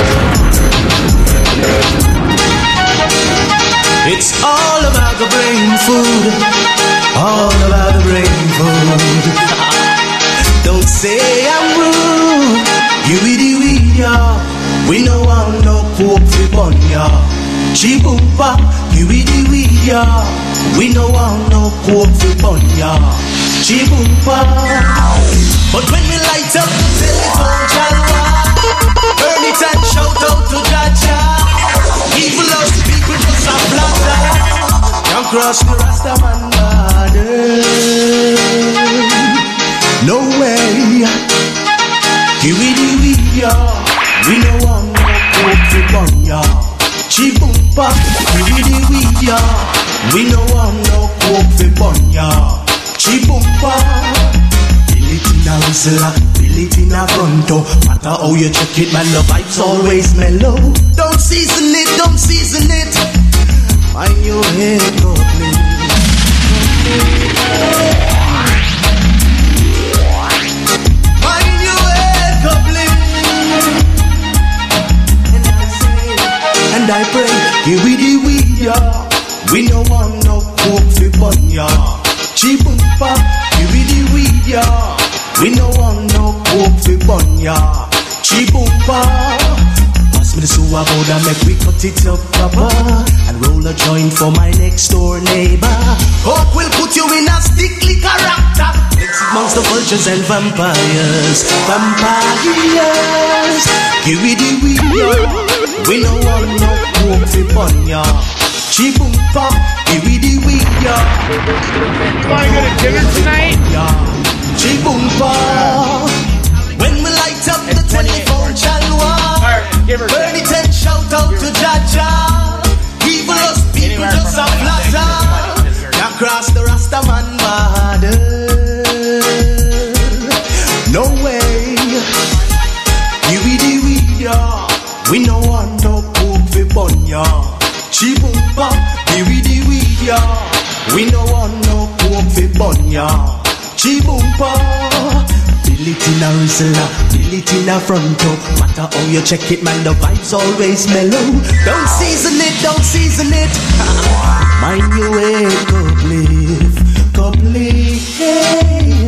It's all about the brain food. All about the brain food. Don't say I'm rude. You itty wee ya. We no want no coke for bun ya. Chibumpa. You itty wee ya. We no want no coke for bun ya. Chibumpa. But when we light up the telephone channel, it and shout out to Jaja. Evil of the people just a flatter. Can't cross the Rastaman border. No way. Here we do we are. We no want no coke to burn ya. Chibumpa. Here we do we are. We no want no coke to burn ya. Chibumpa. Feel it in a whistle, feel it in a fronto. Matter how you check it, man, the vibes always mellow. Don't season it, don't season it. Mind your head, God, mind your head, goblin. And I say, and I pray, here we do we are. We no want no coke for bun ya. Chibumpa, here we do we are. We no want no coke for bun ya. Chibumpa. Pass me the sewer powder, make we cut it up proper and roll a joint for my next door neighbor. Coke will put you in a stickly character. Mix it amongst the vultures and vampires. Vampires. Here we do we are. We no want no coke for bun ya. Chibumpa, here we do we are. Want to go to dinner tonight? Chibumpa. When we light up the telephone chalwa, burn it and shout out to Jaja. Evil us people just a flatter. Can't cross the Rastaman border. No way. Here we do we are. We no want no coke for bun ya. Chibumpa, here we do we are. We no want no coke for bun ya. Chibumpa, feel it in a whistle, feel it in a fronto. Matter how you check it, man, the vibes always mellow. Don't season it, don't season it. Mind your way, Copliff, Copliff.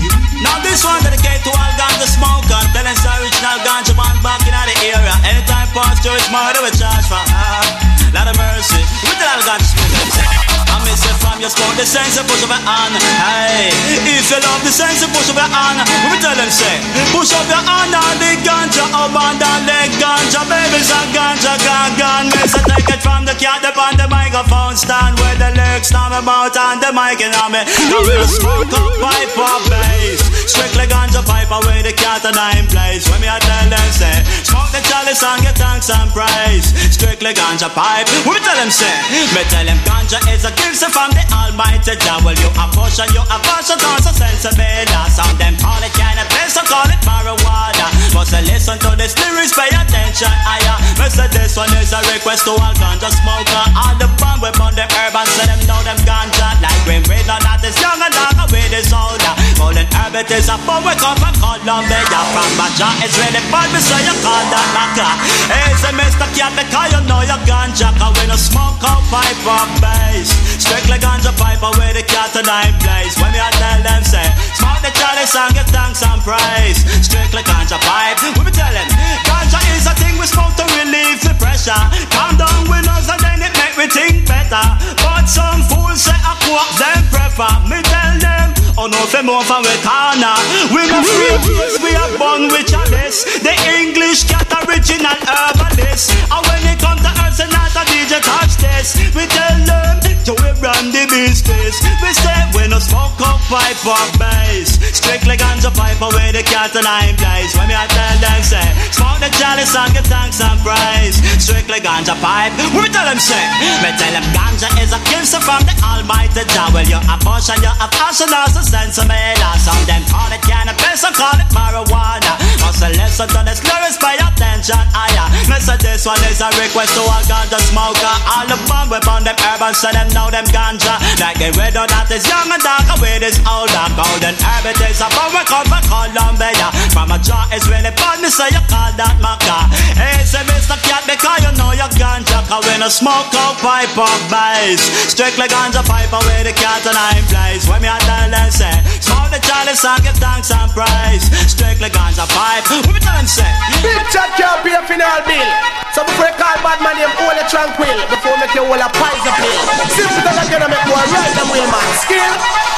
Now this one dedicated to all ganja smoker. Tell us the original ganja man back in the area. Anytime past church, murder we charge for. Ah, lot of mercy. We tell all ganja smokers. I miss it from your smoke, the sense of push up your hand. Hey, if you love the sense of push up your hand, we tell them say, push up your hand on the ganja, abandon the ganja, babies and ganja, gone, gone. Miss I take it from the cat upon the microphone stand where the lyrics slam about on the mic and on me. Now we'll smoke up pipe or bass, strictly ganja pipe away the cat and I'm place. When me I tell them say, smoke the chalice and get thanks and praise, strictly ganja pipe. We tell them say, me tell them ganja is a gift from the Almighty Jah. Well, you a portion, you a portion, don't so sensible. Some them call it cannabis, some call it marijuana. Must I listen to this lyrics, pay attention. I uh, say this one is a request to all ganja smoker. All the bomb we burn them herb and say them know them ganja. Like when we know that is young and dark and with is older. Golden herb it is a bomb we come from Colombia. From Baja, it's really bad, me say you call that knocker. Hey, say Mister Cat, because you know you're ganja. Cause we no smoke out pipe or bass. Strictly ganja pipe away the cat and I'm place. When me I tell them say, smoke the chalice and get thanks and praise. Strictly ganja pipe. We be tell them, ganja is a thing we smoke to relieve the pressure. Calm down with us and then it make me think better. But some fools say I quack them prefer. Me tell them, oh no, for more from we corner. We no free kids, we are born with chalice. The English cat original herbalist. And when it comes to us and not a D J touch this, we tell them, to we run the business. We say we no smoke up pipe or bass. Strictly ganja pipe away the cat and I'm place. When me I tell them say, smoke the chalice and get thanks and praise. Strictly ganja pipe. We tell them say, me tell them ganja is a gift from the Almighty Jah. Well you a portion, you a passion, also sense of me. Some them call it cannabis, some call it marijuana. Must listen to this lyrics, pay attention. I uh, me say this one is a request to all ganja smoker. All the bomb we burn them herb and say them know them ganja. Like a widow that is young and dark and with is older. Golden herb it is a bomb we come from Colombia. From a jar is really bad, me say you call that maca. Hey, say Mister Cat, because you know you're ganja. Cause we no smoke out pipe or bass. Strictly ganja pipe away the cat and I'm place. When me I tell them say, smoke the chalice and give thanks and praise. Strictly ganja pipe. We be tell them say, big chat can't pay a funeral bill. So before you call bad man, you hold it tranquil. Before you make you hold a poison pill. Simple than again, I make more right than will man. Skill,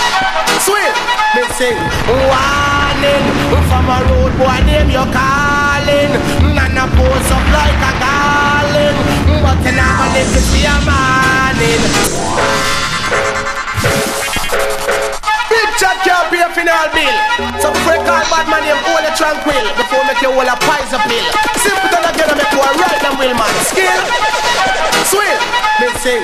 sweet, me sing. Warning, from a road boy name you calling. Nah, nah, a pose up like a garland, but you never live to see a morning. Big chat can't pay a funeral bill. So before you call bad man, you hold it tranquil. Before make you hold a pies a pill. Simple to get make you a right and will man. Skill, swill, me sing.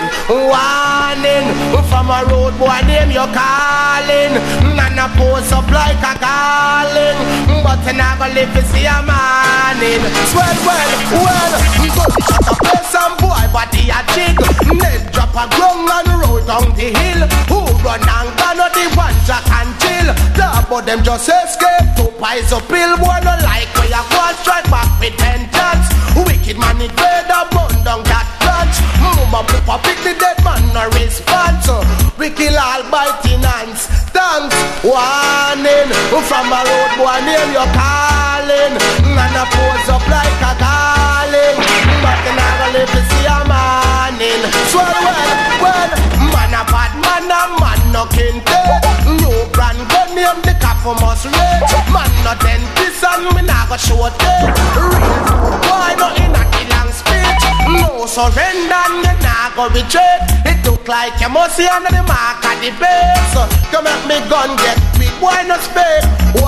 Warning, from a road boy name you calling. And a pose up like a garland, but you never live to see a morning. Swell, well, well, go shut up, play some boy, body a jig. Then drop a ground and roll down the hill. Who run and gun or the one Jack and chill. The but them just escape to pies up pill. Boy no like where you go and strike back with ten chance. Wicked man it grade a bun down that branch. Mama papa pick the dead man no response. We kill all biting hands. Thanks, warning. From a road boy name you calling. And a pose up like a calling. But you never live to see a morning. Swell well, well. Man a bad man a man no kinte. New brand gun name the cap for must rage. Man no dentist and me nah go show it. Real boy no in a long speech. No surrender and me nah go retreat. It look like you must see under the mark of the base. Come make me gun get big boy no spade.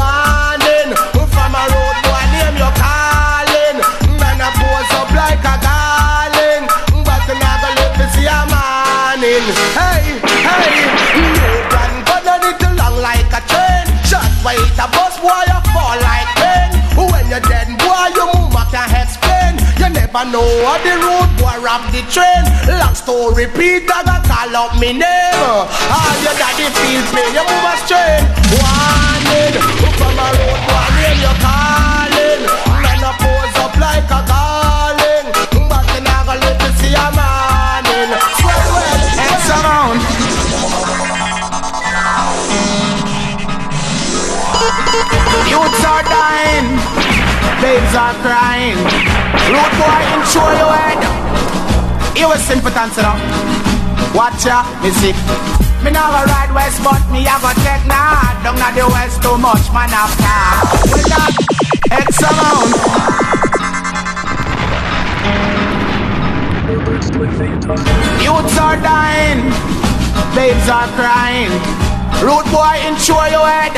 Warning from a road boy name you calling. Man a pose up like a garland, but you nah go live to see a morning. Hey, hey, new brand gun a little long like a train. Shot wait a bus boy you fall like pain. When you're dead boy you move back your head spin. You never know how the road boy rob the train. Long story repeat I got call up me name. All your daddy feel pain you move a strain. Warning from a road boy name you calling. Man a pose up like a garland, but you not gonna live to see a morning. Swell well, it's around. Youths are dying, babes are crying. Road boy insure your head. You a sympathy now. Watch ya, me sick. Me now go ride west, but me a go take nah. Down at the west too much, man up car. With that X amount. Youths are dying, babes are crying. Road boy insure your head.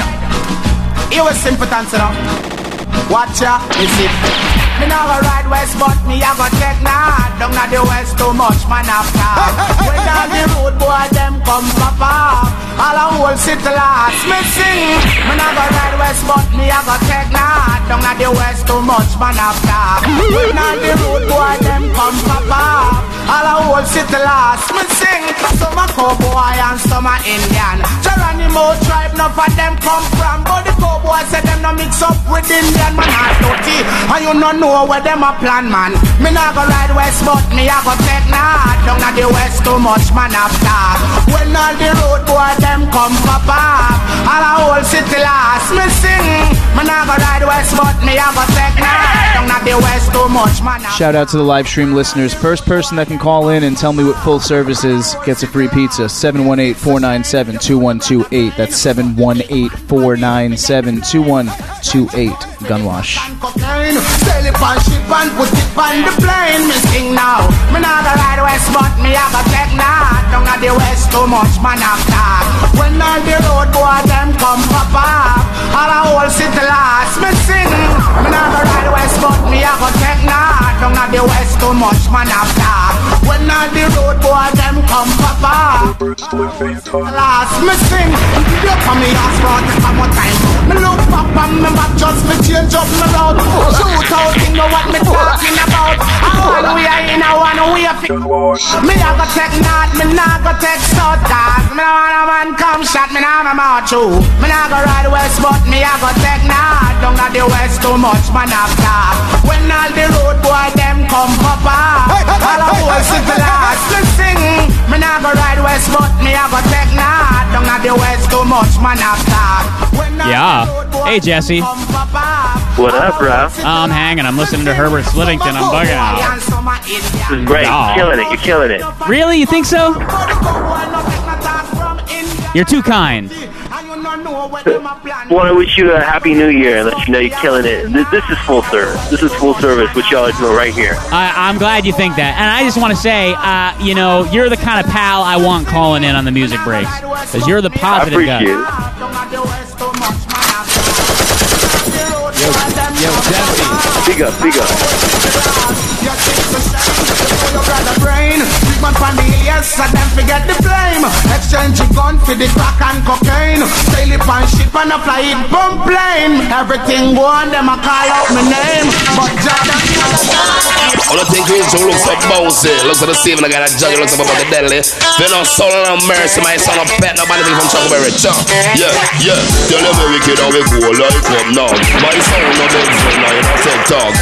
You a sympathy now. Watch ya, me sick. Me now go ride west, but me a go take nah. Down at the west too much, man up car. When all the road boy them come pop up, all a whole city last me sing. Me now go ride west, but me a go take nah. Down at the west too much, man up car. When all the road boy them come pop up, all a whole city last me sing. Some a cowboy and some a Indian. Geronimo tribe, none of them come from. But the cowboy said them no mix up with Indian. Man a dirty, and you no know where them a plan, man. Me nah go ride west, but me a go take nah. Down at the west too much, man up talk. When all the road boy them come pop up, all a whole city last me sing. Me nah go ride west, but me a go take nah. Down at the west too much, man up. Shout out to the live stream listeners. First person that can call in and tell me what full service is gets a free pizza. seven one eight, four nine seven, two one two eight. That's seven one eight, four nine seven, two one two eight. Gunwash. Sail it on ship and put it on the plane. Me sing now. Me not go ride west, but me a go take nah. Down at the west too much, man up talk. When all the road boy them come pop up, all a whole city last me sing. Me not go ride west, but me a go take nah. Down at the west too much, man up talk. When all the road boy them come pop up, last me sing. You come me ask for the one time. Me look up and me back just me change up me road. Shoot out, you know what me talking about. I want we are in, I want we are fit. Me a go take north, me nah go take south. Cause me nah want a man come shot, me nah my mouth too. Me nah go ride west, but me a go take north. Down at the west too much, man up talk. When all the road boy them come pop up, all a whole city last me sing. Me nah go ride west, but me a go take north. Down at the west too much, man up talk. Yeah. Hey, Jesse. What up, bro? I'm hanging. I'm listening to Herbert Slivington. I'm bugging out. This is great. Oh. You're killing it. You're killing it. Really? You think so? You're too kind. want to wish you a happy new year and let you know you're killing it. This, this is full service. This is full service, which y'all are doing right here. I, I'm glad you think that. And I just want to say, uh, you know, you're the kind of pal I want calling in on the music breaks. Because you're the positive I guy. appreciate it. Yo, yo, Jesse. Big up, big up. Man from the ears, so them forget the flame. Exchange your gun for the crack and cocaine. Sail it on ship and a fly it bomb plane. Everything go on, them a call out my name. But Jordan, all I think is to look so bouncy. Looks like the Steven, I got a jug, looks up about the deadly. Feel no soul and no mercy, my son of pet, nobody think from Chuckleberry Chuck. Yeah, yeah, tell them we wicked how we go like come now. My son no big friend, now you don't take talk.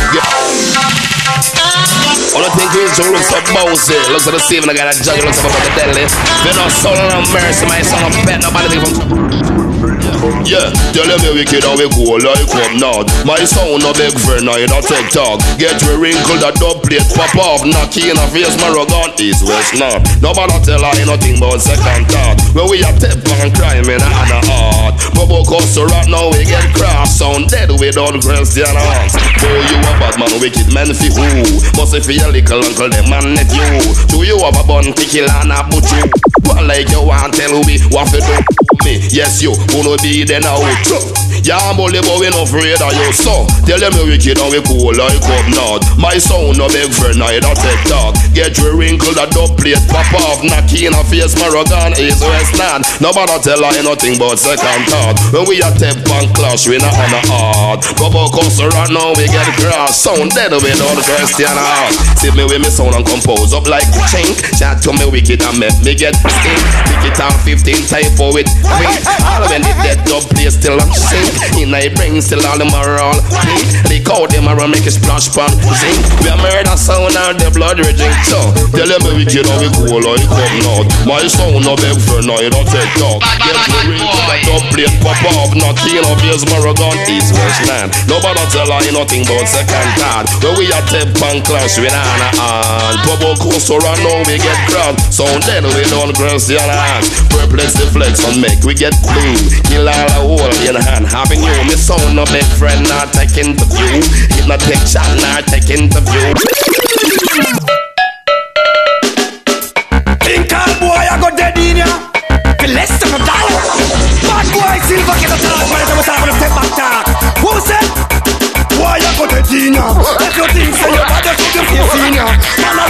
All I think is to look so bouncy. Looks like the Steven, I got a jug, looks up about the deadly. Feel no soul and no mercy, my son of pet, nobody think from yeah, tell them we wicked how we go like come now. My son no big friend, now you don't take talk. Get your wrinkle, that dub plate pop off. Knock in a face, Maragon, east, west, north. Nobody tell her nothing about second thought. When we are tip and crime in a heart. Bobo Costa right now we get craft. Sound dead without Christian arms. Oh, you a bad man, wicked man for who? Must if your little uncle, them man net you. Do you have a bun, kill and a put you? But like you want tell me what you do me. Yes, you, who no be there now. Yeah, I'm only but we no afraid of you. So, tell them we wicked and we cool like up north. My son no big friend, I don't take talk. Get your wrinkle, that dub plate pop off. Knock in a face, Maragon, east, west, north. Nobody tell her nothing but second thought. When we a tip and clash, we not on the heart. Bobo comes around now, we get cross. Sound dead without the question heart. See me with me sound and compose up like chink. Chat to me wicked and make me get stink. Pick it on fifteen type for it. Wait, all when the dead dub play still on sink. In my brain still all them are all pink. They call them around make a splash pan zinc. We a murder sound and the blood raging. So, tell them we wicked and we cool like come now. My sound no big for now, you don't take talk. Get the ring to that dub plate pop off. Knock in of years Maragon east west land. Nobody tell her nothing but second thought. When we a tip and clash with Anna and Bobo Costa run now we get crowd. Sound dead we don't cross your hands. Perplex the flex and make we get blue. Kill all the hole in hand. Having you, me sound no big friend, not taking the view. If not take shot, not taking the view. Think all boy I got dead in ya. The less of a dollar. Bad boy silver get a talk. When I was having a step back talk. Who said? Boy I got dead in ya. If you think so you better shoot your face in ya. Man I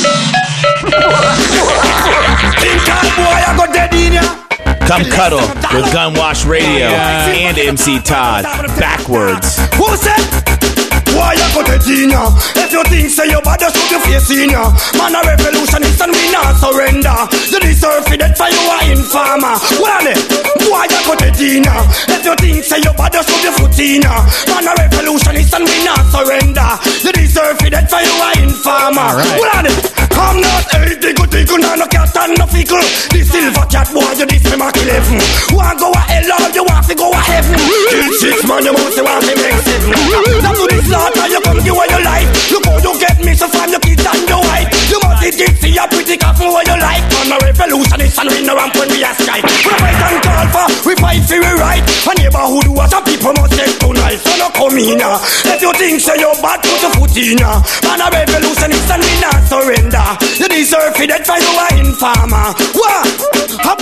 think all boy I got dead in ya. Come cuddle with Gunwash Radio and M C Todd backwards. Who said? Why you got it in ya? If you think say you bad, just put your face in ya. Man a revolutionist and we not surrender. You deserve it, that for you are informer. Well me, why you got it in ya? If you think say you bad, just put your foot in ya. Man a revolutionist and we not surrender. You deserve it, that for you are informer. Well me, I'm not eighty good tickle, no cat and no fickle. The silver cat boy, you this me Mach eleven. Want go a hell or you want to go a heaven? Kill six man, you must want to make seven. Now to this slaughter, you come give what you like. Look how you get me so from your kids and your wife. You must eat it, see a pretty coffin what you like. On a revolutionist and we no ramp when we a strike. We fight and call for, we fight for we right. A neighborhood what some people must get tonight. So no come in ya. If you think so you bad, put your foot in ya. On a revolutionist and we not surrender. You deserve it, that for you are informer. What? Hop.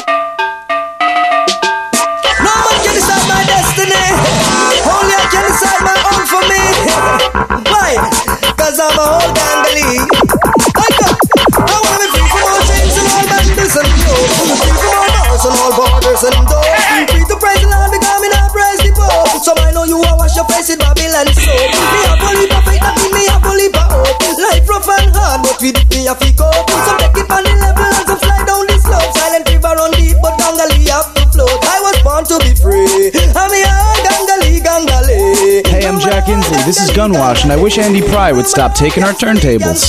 No man can decide my destiny. Only I can decide my own for me. Why? Cause I'm a whole gangali. I got, I wanna be free from all chains and all bandits and yoke. Free from all doors and all borders and doors. Free to praise the Lord because me not praise the Pope. So I know you will wash your face in Babylon soap. Me have a leap of faith, that mean me have a leap of hope. Life rough and hard, but with it me have to cope. Some take it on the level and some slide down the slope. Silent river run deep, but gangali have to float. I was born to be free. I'm a gangali gangali. Hey, I'm Jack Inslee. This is Gunwash, and I wish Andy Pry would stop taking our turntables.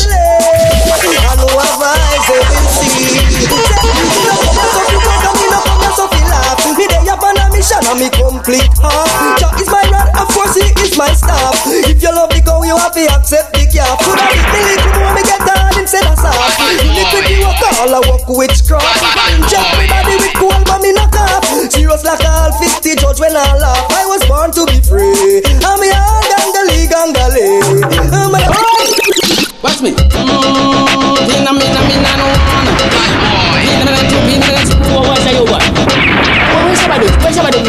I'm a complete heart. Jah is my rod, of course he is my staff. If you love the cow, you have to accept the calf. Could I be little more, me get down instead of soft. Little you walk all, I walk witchcraft. Inject me body with cold, but me not cough. Serious like a half, it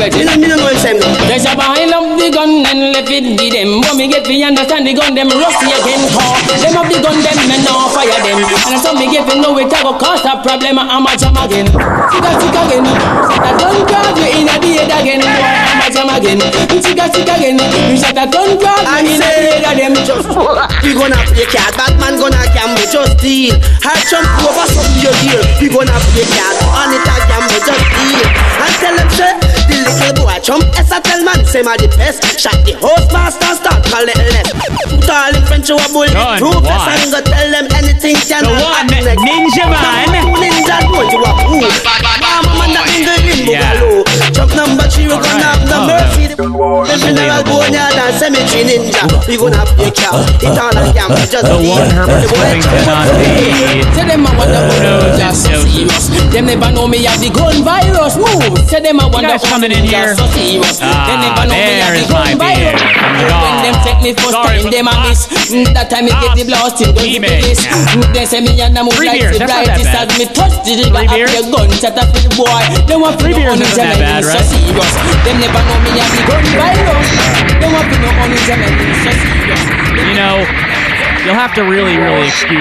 right. Me no, me no know him same. There's a behind up the gun and left it be them. But me get to understand the gun them rusty again. Call them up the gun them and now fire them. And so me get to know it a go cause a problem. I'm a jam again. Sika sika again. That gun grab you in a the head again. I'm a jam again. Sika sika again. You shot a gun grab you in a the head of them. Just we gonna play cat. Batman gonna gamble just deal. Hard jump over some your deal. We gonna play cat. On it a gamble just deal. And tell them say the little boy jump. As I tell man say my the best. Shot the hostmaster start call it less. Put all in French over bullet proof. Yes I ain't gonna tell them anything can happen next. Ninja man. Ninja boy you a fool. Mama man that in the ring bugalo. Jump number three we gonna have no mercy. The funeral go near than cemetery ninja. We gonna play cat. It all a gamble just the one Herbert's living cannot be. Say them a wonder who just so serious. Them never know me have the gun virus. Move. Say them a wonder who coming in here. So serious. Ah, they never know me have the gun virus. When them take me first time, them a miss. That time me get the blast in the police. They say me and a move like the brightest as me touch the trigger of your gun. Shut up the boy. They want to know me Germany so serious. Them never know me have the gun virus. They want to know me Germany so serious. You know, you'll have to really, really excuse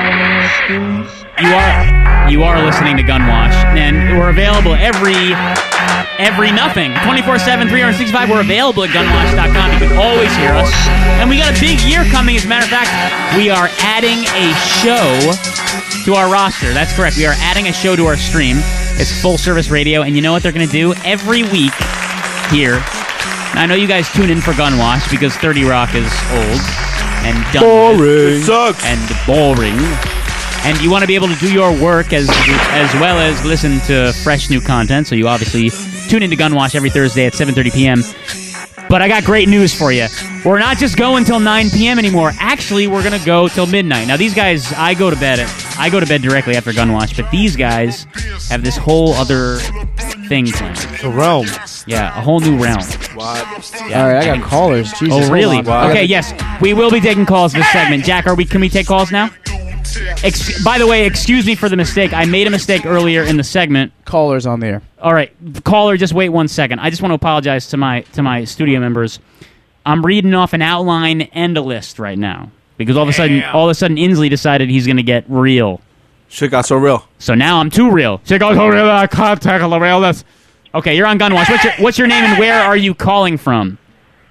me. You are you are listening to Gunwash, and we're available every every nothing twenty-four seven, three sixty-five. We're available at gunwash dot com. You can always hear us, and we got a big year coming. As a matter of fact, we are adding a show to our roster. That's correct. We are adding a show to our stream. It's full service radio, and you know what they're going to do every week here. Now, I know you guys tune in for Gunwash because thirty Rock is old and done boring. With, it sucks. and boring. And you want to be able to do your work as as well as listen to fresh new content. So you obviously tune into Gunwash every Thursday at seven thirty p.m. But I got great news for you. We're not just going till nine p.m. anymore. Actually, we're going to go till midnight. Now, these guys, I go to bed at, I go to bed directly after Gunwash, but these guys have this whole other thing planned. A realm. Yeah, a whole new realm. What? Yeah. All right, I got callers. Jesus, oh, really? Wow. Okay, yes. We will be taking calls this segment. Jack, are we? Can we take calls now? Ex- by the way, excuse me for the mistake. I made a mistake earlier in the segment. Callers on there. All right, caller, just wait one second. I just want to apologize to my to my studio members. I'm reading off an outline and a list right now because all of a sudden, all of a sudden, Inslee decided he's going to get real. Shit got so real. So now I'm too real. Shit got so real. I can't tackle the realness. Okay, you're on Gunwash. What's your What's your name and where are you calling from?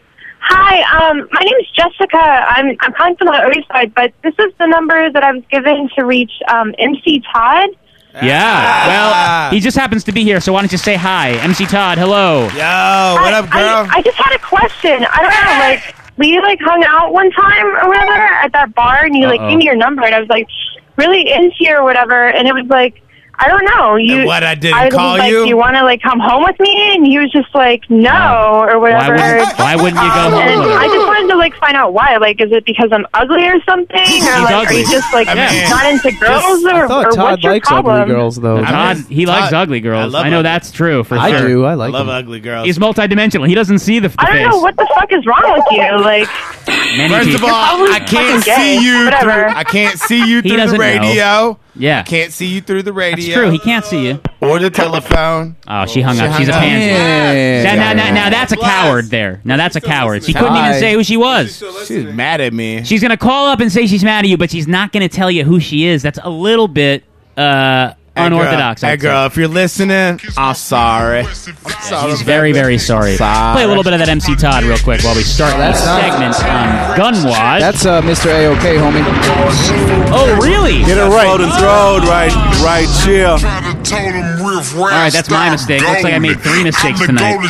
Hi, um, my name is Jessica. I'm I'm calling from the Lower East Side, but this is the number that I was given to reach um, M C Todd. Yeah, well, he just happens to be here, so why don't you say hi, M C Todd? Hello. Yo, what up, girl? I, I just had a question. I don't know, like we like hung out one time or whatever at that bar, and you like Uh-oh. gave me your number, and I was like really into you or whatever, and it was like. I don't know. You and what I didn't I call was like, you? Do you want to like come home with me? And he was just like, no, or whatever. Why wouldn't, why wouldn't you go home? And with I him? just wanted to like find out why. Like, is it because I'm ugly or something, or like, ugly. are you just like I mean, not into girls, I or, thought or Todd what's your likes problem? ugly girls, though. Todd, he likes Todd- ugly girls. I love I, know ugly- that's true for I sure. do. I like I love them. ugly girls. He's multidimensional. He doesn't see the, the I don't face. know what the fuck is wrong with you. Like, Many First people. of all, You're I probably can't fucking gay. see you. Through, Whatever. I can't see you He through the doesn't know. radio. Yeah. I can't see you through the radio. That's true. He can't see you. Or the telephone. Oh, she hung She up. hung She's a up. pansy. Yeah. Now, now, now, now that's a coward there. Now that's a coward. She couldn't even Hi. say who she was. She's mad at me. She's going to call up and say she's mad at you, but she's not going to tell you who she is. That's a little bit uh, Hey, unorthodox. Girl, hey, I'd say. girl, if you're listening, I'm sorry. I'm sorry. He's very, very sorry. Sorry. Play a little bit of that M C Todd real quick while we start this segment on Gunwash. That's uh, Mister A O K, homie. Oh, really? Get it right. Floating road, right, right, chill. All right, that's my mistake. Looks like I made three mistakes tonight.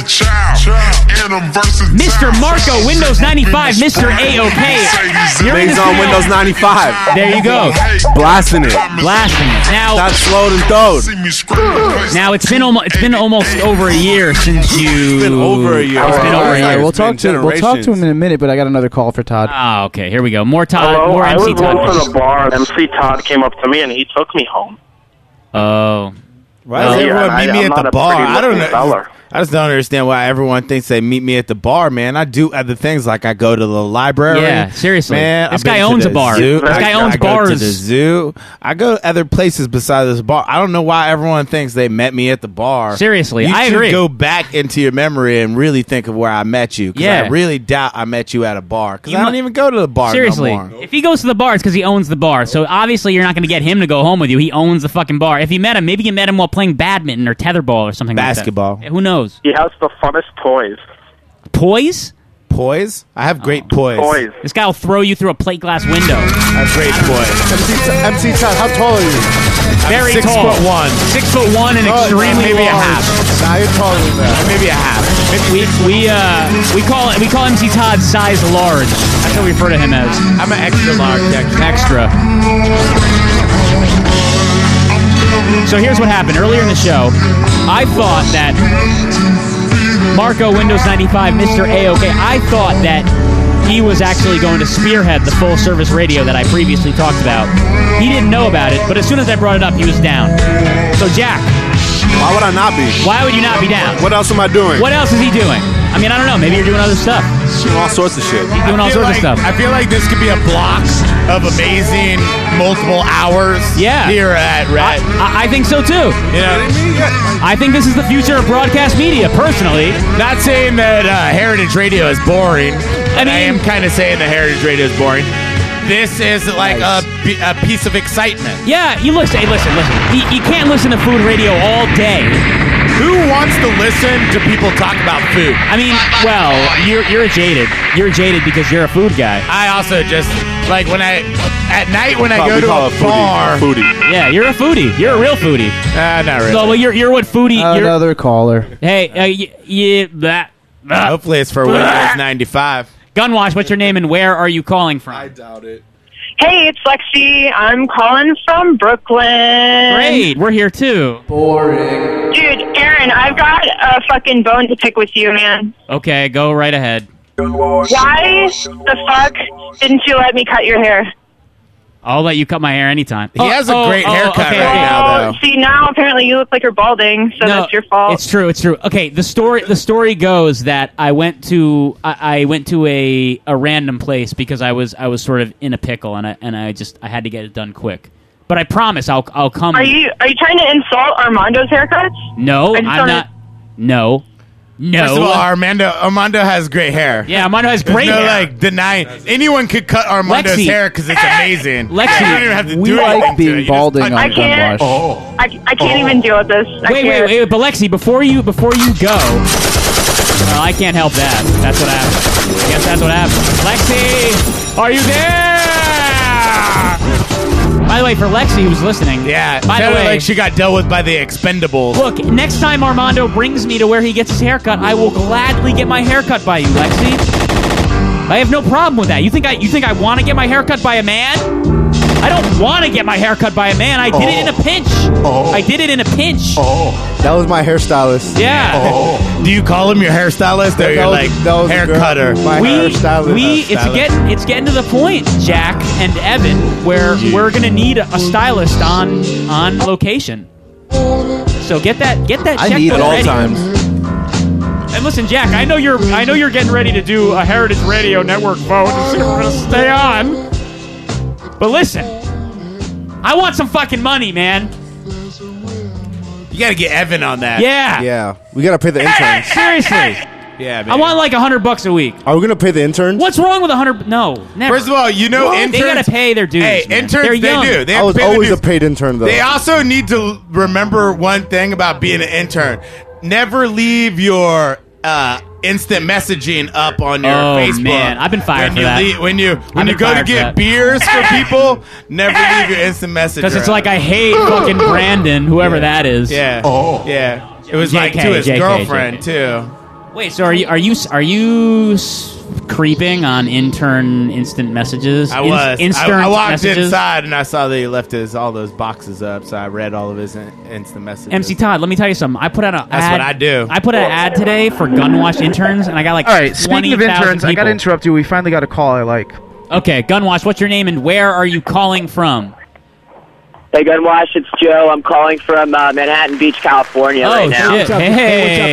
Mister Marco, Windows ninety-five, Mister A O K. You're in the Things on studio. Windows ninety-five. There you go. Blasting it. Blasting it. Now, That's slowed and throwed. now it's been almost it's been almost over a year since you. It's been over a year. It's been All over right, a all right, year. we'll talk to we'll talk to him in a minute, but I got another call for Todd. Ah, okay. Here we go. More Todd. Hello, More I M C was Todd. going to the bar, and M C Todd came up to me, and he took me home. Oh. Why does Yeah, everyone and meet I- me I'm at the not a bar? pretty I don't looking know. feller. I just don't understand why everyone thinks they meet me at the bar, man. I do other things, like I go to the library. Yeah, seriously. Man, This I've been guy to owns the a bar. zoo. This guy I- owns I go bars. to the zoo. I go to other places besides this bar. I don't know why everyone thinks they met me at the bar. Seriously, you I should agree. go back into your memory and really think of where I met you. 'Cause Yeah. I really doubt I met you at a bar. Because You I don't mu- even go to the bar Seriously, no more. if he goes to the bar, it's because he owns the bar. So obviously, you're not going to get him to go home with you. He owns the fucking bar. If you met him, maybe you met him while playing badminton or tetherball or something Basketball. like that. Yeah, who knows? He has the funnest toys. Poise? Poise? I have great Oh. poise. Poise. This guy will throw you through a plate glass window. I have great poise. M C, T- M C Todd, how tall are you? Very six tall. foot one. Six foot one and Oh, extremely maybe a large. half. Nah, you're taller than that. Maybe a half. We we uh we call we call M C Todd size large. That's what we refer to him as. I'm an extra large. Extra. Extra. So here's what happened earlier in the show. I thought that Marco Windows ninety-five, Mister A-OK, I thought that he was actually going to spearhead the full service radio that I previously talked about. He didn't know about it, but as soon as I brought it up, he was down. So Jack, Why would I not be? why would you not be down? What else am I doing? What else is he doing? I mean, I don't know. Maybe you're doing other stuff. All sorts of shit. He's doing all I feel sorts like, of stuff. I feel like this could be a block of amazing multiple hours. Yeah. Here at Red. I, I think so too. You know, I think this is the future of broadcast media, personally. not saying that uh, Heritage Radio is boring. I I, mean, I mean- am kind of saying that Heritage Radio is boring. This is like a, p- a piece of excitement. Yeah, you listen. Hey, listen, listen. You, you can't listen to food radio all day. Who wants to listen to people talk about food? I mean, well, you're you're jaded. You're jaded because you're a food guy. I also just like when I at night when I Call- go we to call a it foodie. bar. Foodie. Yeah, you're a foodie. You're a real foodie. Uh, not really. So, well, you're you're what foodie. You're, Another caller. hey, uh, y- yeah, that. Hopefully, it's for Windows ninety-five. Gunwash, what's your name and where are you calling from? I doubt it. Hey, it's Lexi. I'm calling from Brooklyn. Great, we're here too. Boring. Dude, Aaron, I've got a fucking bone to pick with you, man. Okay, go right ahead. Why the fuck didn't you let me cut your hair? I'll let you cut my hair anytime. He has a great haircut okay, right okay. now, though. See, now apparently you look like you're balding, so No, that's your fault. It's true. It's true. Okay, the story. The story goes that I went to I, I went to a, a random place because I was I was sort of in a pickle and I and I just I had to get it done quick. But I promise I'll I'll come. Are you are you trying to insult Armando's haircuts? No, I just I'm don't- not. No, no. First of all, Armando Armando has great hair. yeah, Armando has There's great no hair. like denying anyone could cut Armando's Lexi. hair because it's amazing. Lexi, you don't even have to We do anything like to it. being You just balding cut- on I can't. Gunwash. I, I can't even deal with this. I wait, wait, can't. wait, but Lexi, before you before you go, well, I can't help that. That's what happened. I guess that's what happened. Lexi, are you there? By the way, for Lexi who's listening, Yeah, By the sounded way, like she got dealt with by the Expendables. look, next time Armando brings me to where he gets his haircut, I will gladly get my haircut by you, Lexi. I have no problem with that. You think I you think I want to get my haircut by a man? I don't want to get my haircut by a man. I did it in a pinch. Oh. I did it in a pinch. That was my hairstylist. Yeah. Do you call him your hairstylist or That your was- like that was a hair girl. cutter? My we, hairstylist. we it's Stylist. getting it's getting to the point, Jack and Evan, where we're gonna need a, a stylist on on location. So get that get that I checkbook need it all ready. times. And listen, Jack, I know you're I know you're getting ready to do a Heritage Radio Network vote and see if we're gonna stay on. But listen, I want some fucking money, man. You got to get Evan on that. Yeah. Yeah, we gotta pay the interns. Seriously. Yeah, man. I want like a hundred bucks a week. Are we gonna pay the interns? What's wrong with a hundred? No, never. First of all, you know, What? interns. They gotta pay their dues. Hey, man. interns, They're they young. do. They I have was to pay their always a dues. paid intern though. They also need to remember one thing about being an intern. Never leave your uh, instant messaging up on your Oh, Facebook. man. I've been fired when for you that. leave- when you when I've you been go to fired for get that. beers for people, never leave your instant message. Because it's around. like I hate fucking Brandon, whoever that is. Yeah. Oh. Yeah. It was like J K, to his J K, girlfriend J K. too. Wait, so are you are you are you s- creeping on intern instant messages? I In- was. I, Instant I walked messages? inside and I saw that he left his all those boxes up, so I read all of his in, instant messages. M C Todd, let me tell you something. I put out a That's ad, what I do. I put an ad today for Gunwash interns, and I got like All right, speaking of twenty thousand interns, I got to people. interrupt you. We finally got a call I like. Okay, Gunwash, what's your name and where are you calling from? Hey, Gunwash, it's Joe. I'm calling from uh, Manhattan Beach, California Oh right now. shit! Hey, who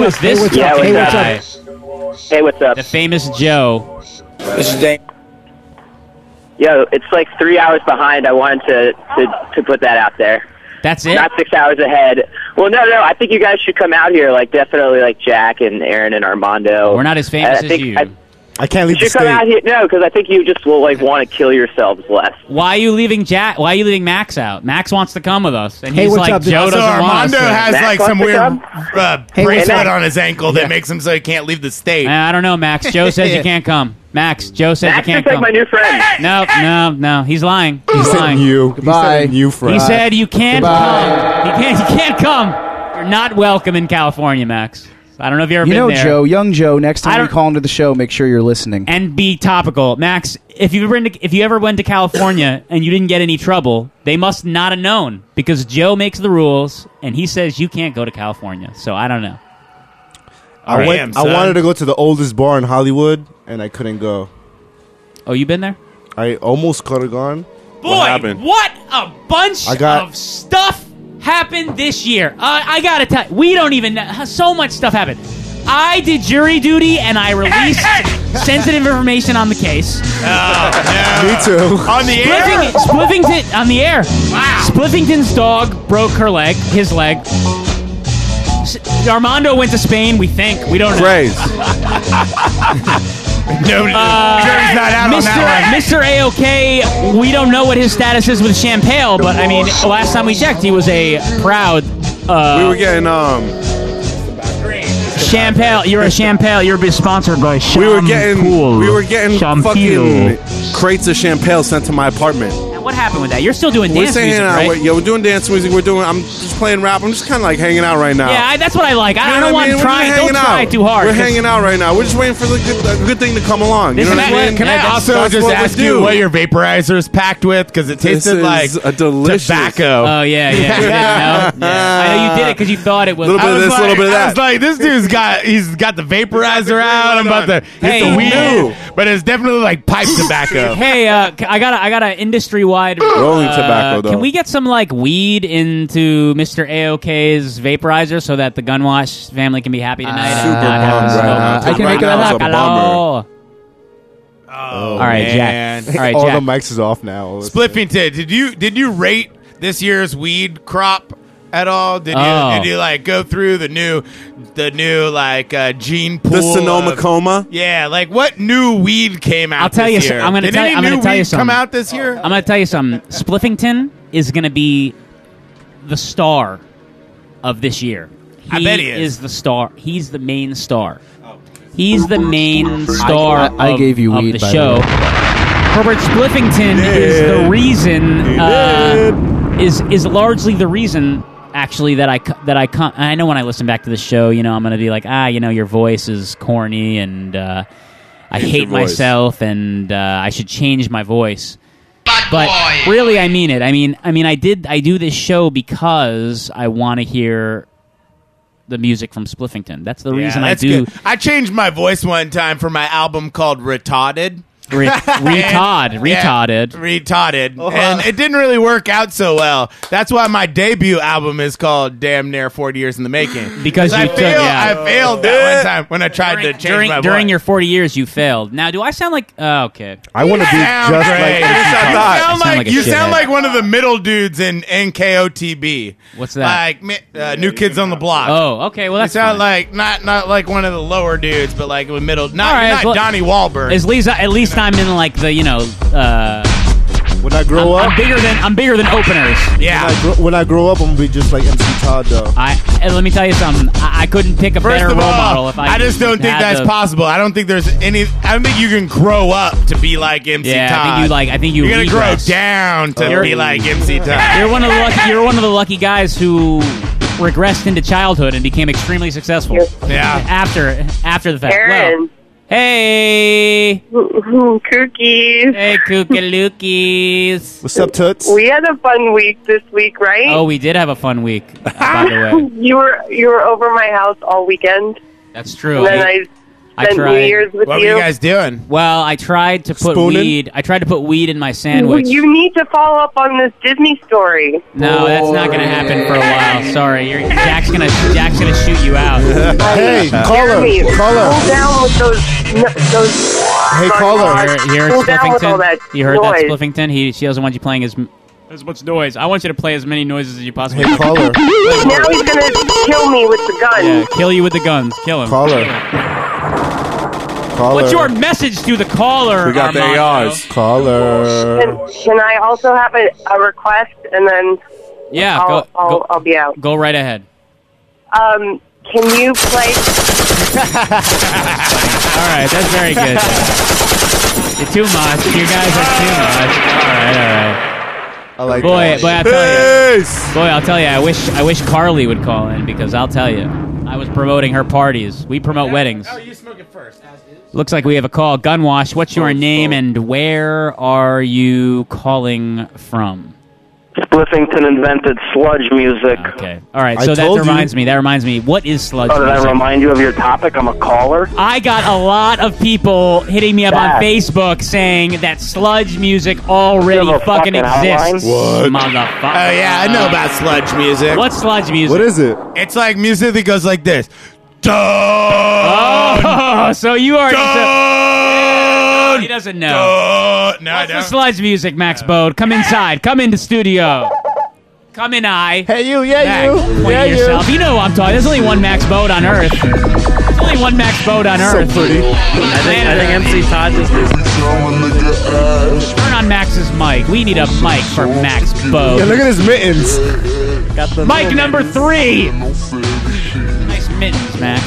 Who is this? Yeah, what's fucking up? guy? Hey, what's up? The famous Joe. This is Dane. Yo, it's like three hours behind. I wanted to, to, to put that out there. That's it? Not six hours ahead. Well, no, no. I think you guys should come out here. Like, definitely, like Jack and Aaron and Armando. We're not as famous I think, as you. I, I can't leave you the should come state. out here. No, because I think you just will like want to kill yourselves less. Why are you leaving Jack? Why are you leaving Max out? Max wants to come with us, and Hey, he's what's like, up? Joe So doesn't want us Armando to. has Max like wants some to weird come? uh, Hey, what's bracelet up? on his ankle that makes him so he can't leave the state. I don't know, Max. Joe says you can't come. Max, Joe says Max you can't is like come. my new friend. No, no, no. He's lying. He's He said lying. you. Goodbye. He said you, friend. He said you can't Goodbye. come. You can't. You can't come. You're not welcome in California, Max. I don't know if you've ever You been know, there. Joe, young Joe, next I time you don't- call into the show, make sure you're listening. And be topical, Max. If you ever been to, if you ever went to California and you didn't get any trouble, they must not have known because Joe makes the rules and he says you can't go to California. So I don't know. I, Damn, went, I son. wanted to go to the oldest bar in Hollywood, and I couldn't go. Oh, you been there? I almost could have gone. Boy, what, a bunch I got- of stuff happened this year. Uh, I gotta tell you, we don't even know. So much stuff happened. I did jury duty and I released sensitive information on the case. Me too. On the air? Spliffing, Spliffington, on the air. Wow. Spliffington's dog broke her leg, his leg. S- Armando went to Spain, we think. We don't know. Craze. No, Uh, jury's not out on Mister that one. Mister A-OK, we don't know what his status is with Champale, but I mean, last time we checked, he was a proud. Uh, we were getting um. Champale. You're a Champale. You're sponsored by Champale. We were getting. We were getting Champale. fucking crates of champagne sent to my apartment. What happened with that? You're still doing We're dance staying music, out. right? We're, yeah, we're doing dance music. We're doing. I'm just playing rap. I'm just kind of like hanging out right now. Yeah, I, that's what I like. I, You know I don't what want mean? to We're try. just Don't hanging try out. too hard. We're 'cause- hanging out right now. We're just waiting for the good, a good thing to come along. You know Listen, what I that- mean? Can I That's- also that's just what we ask do. you what your vaporizer is packed with? Because it This tasted like is a delicious- tobacco. Oh yeah, yeah. You didn't know? Yeah. I know you did it because you thought it was. Little bit I of was this, like, little bit of I was that. like, this dude's got he's got the vaporizer out. I'm about to Hey, hit the weed, no. but it's definitely like pipe tobacco. Hey, uh, c- I got a, I got an industry wide Rolling uh, tobacco, though. Can we get some like weed into Mister A-OK's vaporizer so that the Gunwash family can be happy tonight? and Super not have bummed to right smoke? now. I can Right make it now a is a Hello. Oh, All right, man. Jack. All right, All Jack. the mics is off now. Spliffington, did you did you rate this year's weed crop at all? Did you Oh. did you like go through the new the new like uh, gene pool? The Sonoma of- Coma. Yeah, like what new weed came out? I'll tell this you so- year? I'm gonna Did tell- any I'm gonna new tell you weed come something. out this year? I'm going to tell you something. Spliffington is going to be the star of this year. I bet he is. the star. He's the main star. He's the main star I- I of, gave you of weed, the by the show. way. Herbert Spliffington is the reason. Uh, is is largely the reason. Actually, that I co- that I con- I know when I listen back to the show, you know, I'm going to be like, ah, you know, your voice is corny, and uh, I Change hate your voice. myself, and uh, I should change my voice. But really, I mean it. I mean, I mean, I did. I do this show because I want to hear the music from Spliffington. That's the Yeah, reason I that's do. good. I changed my voice one time for my album called Retarded. Re- retard, And- retarded. yeah, retarded, and it didn't really work out so well. That's why my debut album is called "Damn Near forty Years in the Making." Because you I took- failed, yeah. I failed that one time when I tried During, to change during, my during voice. your forty years, you failed. Now, do I sound like? Oh, okay. I want to be Sound just great. like You M C sound, Todd. you sound I sound like, like a you sound shithead. like one of the middle dudes in N K O T B. What's that? Like mi- uh, New Kids on the Block. Oh, okay. Well, You that's sound fine. like not not like one of the lower dudes, but like a middle. Not, All right, not well- Donnie Wahlberg. At least, at least I'm in like the you know. Uh, When I grow I'm, up, I'm bigger than I'm bigger than openers. yeah. when I, grow, when I grow up, I'm gonna be just like M C Todd, though. I and let me tell you something. I, I couldn't pick a First better of role all, model if I. I just don't think had that's the- possible. I don't think there's any. I don't think you can grow up to be like M C Yeah, Todd. I think you like. I think you. You're gonna regress. grow down to You're- be like M C Todd. You're one of the lucky. You're one of the lucky guys who regressed into childhood and became extremely successful. Yeah. After after the fact. Aaron. Well, hey, Cookies. hey, kookalookies. What's up, Toots? We had a fun week this week, right? Oh, we did have a fun week. By the way, You were you were over my house all weekend, that's true. and then I- I I spent tried. New Year's with What you. were you guys doing? Well, I tried to put Spooning? weed. I tried to put weed in my sandwich. You need to follow up on this Disney story. No, that's not going to happen for a while. Sorry, You're, Jack's gonna Jack's gonna shoot you out. Hey, caller, Jeremy, caller. Cool down with those n- those. Hey, caller. Here, here Cool at down with all Spliffington. that You heard noise. that, Spliffington? He she doesn't want you playing as as much noise. I want you to play as many noises as you possibly Hey, can. caller. Now he's gonna kill me with the gun. Yeah, kill you with the guns. Kill him. Caller. Caller. What's your message to the caller? We got the Armando? A Rs. Caller. Can, can I also have a, a request, and then Yeah, I'll, go, I'll, go, I'll be out. go right ahead. Um, can you play? All right, that's very good. You're too much. You guys are too much. All right, all right. I like boy, that. boy, I'll tell you. Boy, I'll tell you. I wish, I wish Carly would call in because I'll tell you, I was promoting her parties. We promote weddings. Oh, you smoke it first. Looks like we have a call. Gunwash, what's your name and where are you calling from? Spliffington invented sludge music. Okay. All right, I so that told you. reminds me. That reminds me. What is sludge Oh, did music? I remind you of your topic? I'm a caller. I got a lot of people hitting me up on That. Facebook saying that sludge music already You have a fucking fucking exists. What? Motherfucker. Oh yeah, I know about sludge music. What's sludge music? What is it? It's like music that goes like this. Dun, Oh, so you already. dun, He doesn't know. dun. No, I What's the don't. sludge music, Max Bode? Come inside. Come into studio. Come in, I. Hey, you. Yeah, Max, you. point Yeah, to you. yourself. You know who I'm talking. There's only one Max Bode on Earth. There's only one Max Bode on So Earth. pretty. I think, I think M C Todd just is. Turn on Max's mic. We need a mic for Max Bode. Yeah, look at his mittens. Got the Mic number three. Nice mittens, Max.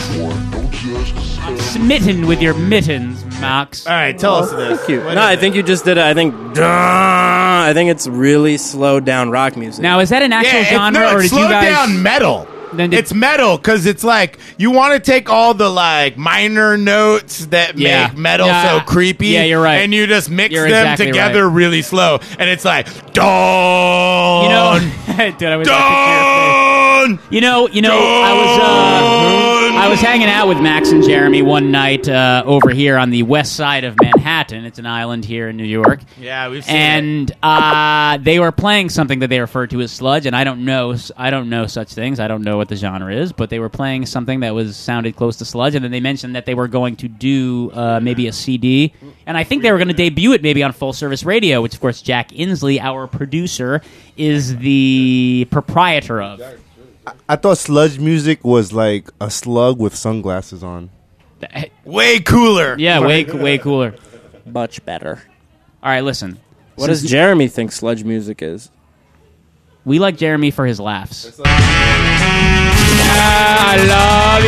I'm smitten with your mittens, Max. All right, tell us this. Thank you. What No, is I it? think you just did it. I think. Duh, I think it's really slowed down rock music. Now, is that an actual Yeah, it's, genre, no, or it's did you slowed guys? down metal. Then did- It's metal because it's like you want to take all the like minor notes that Yeah. make metal Yeah. so creepy. Yeah, you're right. And you just mix You're them exactly together right. really slow, and it's like dawn. You know, dude, I was dawn. You know, you know, I was uh, I was hanging out with Max and Jeremy one night uh, over here on the west side of Manhattan. It's an island here in New York. Yeah, we've seen And uh, they were playing something that they referred to as sludge, and I don't know, I don't know such things. I don't know what the genre is, but they were playing something that was sounded close to sludge, and then they mentioned that they were going to do uh, maybe a C D, and I think they were going to debut it maybe on Full Service Radio, which of course Jack Inslee, our producer, is the proprietor of. I thought sludge music was like a slug with sunglasses on. Way cooler. Yeah, way way cooler. Much better. All right, listen. What Since does Jeremy think sludge music is? We like Jeremy for his laughs. I love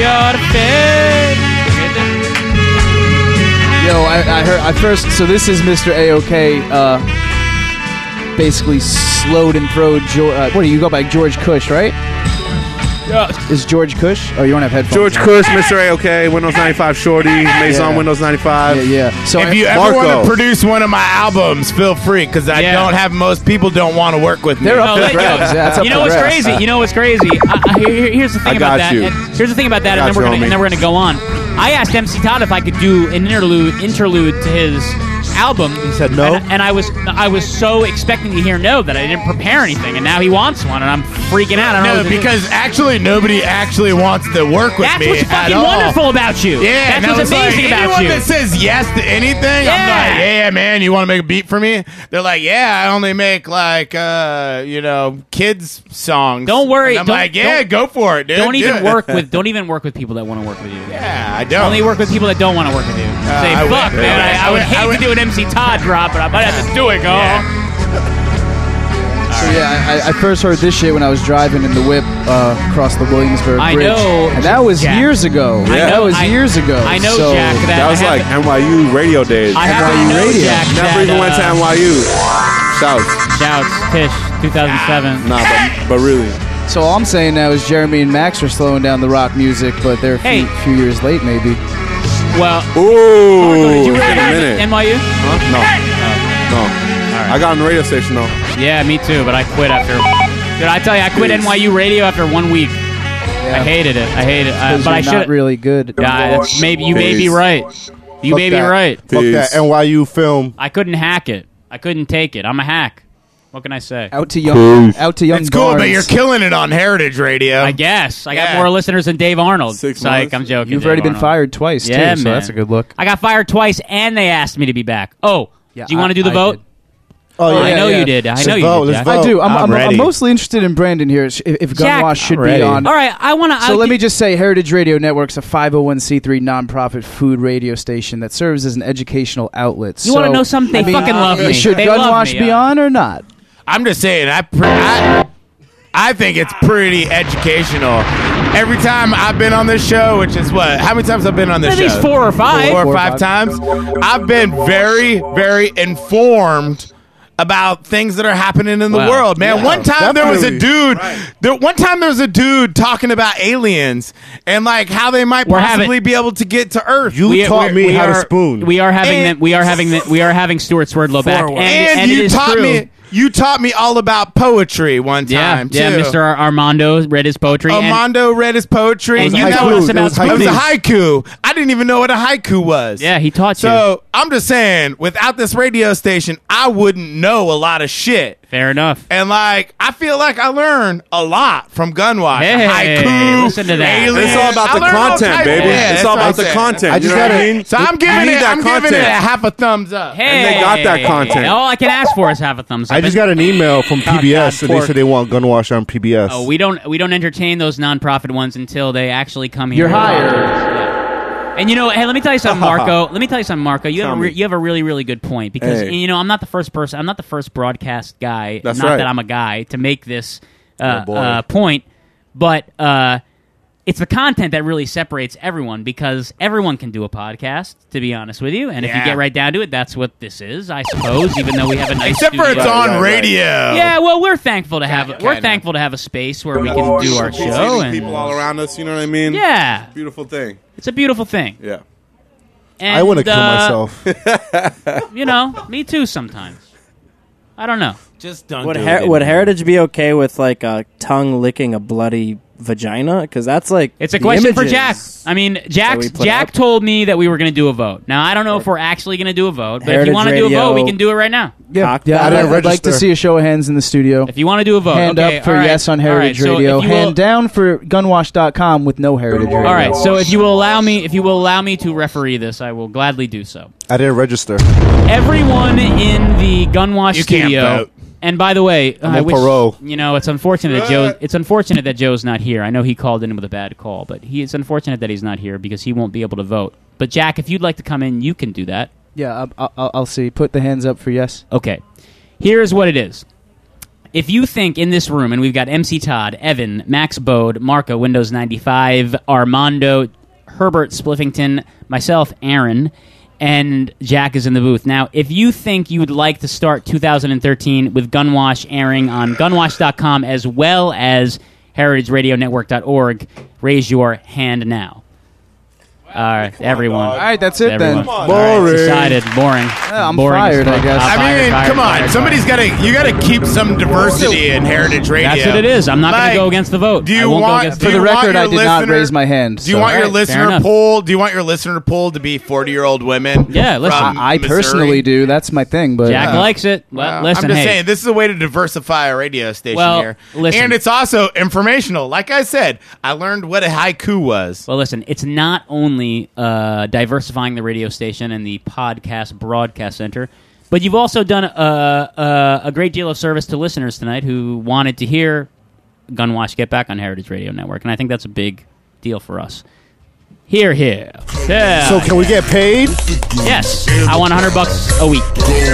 your face. Yo, I, I heard. I first. So this is Mister A-OK. Uh, basically slowed and throwed. Jo- uh, what do you go by? George Cush, right? Yeah. Is George Cush? Oh, you don't have headphones. George Cush, Mister A-OK, Windows ninety-five Shorty, Maison Yeah. Windows ninety-five. Yeah, yeah. So if I- you ever Marco. want to produce one of my albums, feel free because I Yeah. don't have most people don't want to work with me. They're up No, for let- grabs. Yeah, that's up you know for what's grabs. crazy? You know what's crazy? I, I, here- here's the thing I about got that. you. And here's the thing about that, I and then got we're you, gonna homie. and then we're gonna go on. I asked M C Todd if I could do an interlude interlude to his album. He said no. and, and I was I was so expecting to hear no that I didn't prepare anything, and now he wants one, and I'm freaking out. I don't know No, what to do. because actually nobody actually wants to work with that's me what's at fucking all. wonderful about you. Yeah, and that's I what's was like, amazing about anyone you. that says yes to anything, Yeah. I'm like, yeah, man, you want to make a beat for me? They're like, yeah, I only make like, uh, you know, kids songs. Don't worry. And I'm don't, like, yeah, don't, go for it, dude. Don't do even it. work with. Don't even work with people that want to work with you. Yeah, I don't. Only work with people that don't want to work with you. Uh, Say, I would- fuck, man. I, I would I would- hate I would- to do an M C Todd drop, but I might have to do it, go. So yeah, I, I first heard this shit when I was driving in the whip uh, across the Williamsburg I Bridge, know, and that was Jack. years ago. I That know- was I- years ago. I know, so Jack, that- That was I like have- N Y U radio days. I have N Y U to know, radio. Jack, Never that, even went to uh, N Y U. Shouts. Shouts, Tish, two thousand seven. Nah, but, but really. So all I'm saying now is Jeremy and Max are slowing down the rock music, but they're a few, Hey. few years late, maybe. Well, Ooh, did you it's really been a go to minute. N Y U? Huh? No. No. right. I got on the radio station though. Yeah, me too, but I quit after. Did I tell you I quit Jeez. N Y U radio after one week? I hated it. I hated it. Uh, Because but I you're should not really good. Yeah, that's maybe you may be Peace. right. You Fuck may be that. right. Fuck that N Y U film. I couldn't hack it. I couldn't take it. I'm a hack. What can I say? Out to young, out to young. It's cool, Barnes. but you're killing it on Heritage Radio. I guess I got Yeah. more listeners than Dave Arnold. Psych, months. I'm joking. You've Dave already been Arnold. fired twice, Yeah, too, so man. that's a good look. I got fired twice, and they asked me to be back. Oh, Yeah, do you want to I- do the I vote? did. Oh, yeah, I know yeah. you did. I Let's know you vote, did. let's Jack. vote. I do. I'm, I'm I'm, I'm ready. mostly interested in Brandon here. If, if Jack, Gunwash should I'm be ready. on. All right, I want to. So let me just say, Heritage Radio Network's a five oh one c three nonprofit food radio station that serves as an educational outlet. You so, wanna know something? They I mean, fucking love me. Should They love Gunwash me, be yeah. on or not? I'm just saying, I, pre- I I think it's pretty educational. Every time I've been on this show, which is what? How many times I've been on this At show? least four or five. Four or Four or five five. times. I've been very, very informed about things that are happening in the Wow. world, man. Yeah, one time there was a definitely. dude. There, one time there was a dude talking about aliens and like how they might We're possibly having- be able to get to Earth. You We- taught we- me we how are- to spoon. We are having And- the, we are having the, we are having Stuart Swerdlow back, and, and, and it you is taught true. me. You taught me all about poetry one Yeah, time yeah. too. Mister Ar- Armando read his poetry. and- Armando read his poetry. And It you was tell haiku. us It about was It was a spoonies. haiku. I didn't even know what a haiku was. Yeah, he taught you. So I'm just saying, without this radio station, I wouldn't know a lot of shit. Fair enough. And like, I feel like I learned a lot from Gunwash. Hey, haiku, listen to that. aliens. It's all about I the learned all content, types- baby. Yeah, It's that's all what about I'm the saying. content. I you just know what I gotta- mean? So I'm You giving need it. that I'm giving content. it a half a thumbs up. Hey, And they got that content. All I can ask for is half a thumbs up. I just got an email from P B S, and they pork. said they want Gunwash on P B S. Oh, we don't we don't entertain those nonprofit ones until they actually come here. You're hired. Yeah. And you know, hey, let me tell you something, Marco. Let me tell you something, Marco. You have a Tell re- me. you have a really really good point because Hey. you know I'm not the first person. I'm not the first broadcast guy. That's not right. that I'm a guy to make this uh, Oh, boy. uh, point, but uh, it's the content that really separates everyone because everyone can do a podcast. To be honest with you, and if you Yeah. get right down to it, that's what this is, I suppose. Even though we have a nice Except for studio. it's on Right, right, radio. Yeah, well, we're thankful to have Kinda, we're kinda. thankful to have a space where we can do our Appreciating show and people all around us. You know what I mean? yeah, Beautiful thing. it's a beautiful thing. Yeah. And, I want to kill uh, myself. You know, me too. Sometimes I don't know. Just don't Would, do Her- it. would Heritage be okay with like a tongue licking a bloody vagina? Because that's like It's a the question for images Jack. I mean, Jack. we put Jack up. told me that we were going to do a vote. Now I don't know if we're actually going to do a vote, but if Heritage you want to do a Radio. vote, we can do it right now. Yeah, Cock yeah. that. I'd, I didn't I'd like to register. see a show of hands in the studio. If you want to do a vote, Hand okay, up for all right, yes on all right, Heritage so if Radio. you will- Hand down for gunwash dot com with no Heritage Radio. All right, so if you will allow me, if you will allow me to referee this, I will gladly do so. I didn't register. Everyone in the Gunwash You can't studio. vote. And by the way, I'm I on wish, parole. you know, it's unfortunate that Joe. It's unfortunate that Joe's not here. I know he called in with a bad call, but he, it's unfortunate that he's not here because he won't be able to vote. But Jack, if you'd like to come in, you can do that. Yeah, I'll, I'll, I'll see. Put the hands up for yes. Okay. Here's what it is. If you think in this room, and we've got M C Todd, Evan, Max Bode, Marco, Windows ninety-five, Armando, Herbert Spliffington, myself, Aaron, and Jack is in the booth. Now, if you think you would like to start two thousand thirteen with Gunwash airing on gunwash dot com as well as heritage radio network dot org, raise your hand now. All right, everyone. All right, that's it everyone. then. All right, Boring. decided. Boring. Yeah, I'm Boring as fired, fuck. I guess. I'm I fired, mean, fired, come on. fired, Somebody's fired. got to. You got to keep some diversity in Heritage Radio. That's what it is. I'm not going Like, to go against the vote. Do I you won't go want? against do For you the want record, your I did not listener- raise my hand. Do you so- want your Alright, fair listener enough. poll? Do you want your listener poll to be forty-year-old women? Yeah, listen. from I, I Missouri? personally do. That's my thing. But Jack uh, likes it. Well, Well, listen, I'm just hey. saying this is a way to diversify a radio station Well, here, listen. and it's also informational. Like I said, I learned what a haiku was. Well, listen, it's not only uh, diversifying the radio station and the podcast broadcast center, but you've also done a, a, a great deal of service to listeners tonight who wanted to hear Gunwash get back on Heritage Radio Network, and I think that's a big deal for us. Here, here. Yeah. So can we get paid? Yes, I want one hundred bucks a week.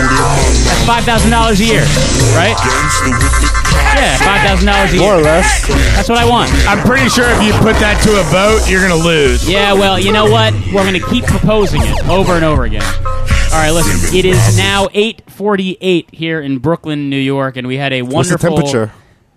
That's five thousand dollars a year, right? Yeah, five thousand dollars a year. More or less. That's what I want. I'm pretty sure if you put that to a vote, you're gonna lose. Yeah, well, you know what? We're going to keep proposing it over and over again. All right, listen. It is now eight forty-eight here in Brooklyn, New York, and we had a What's the wonderful temperature?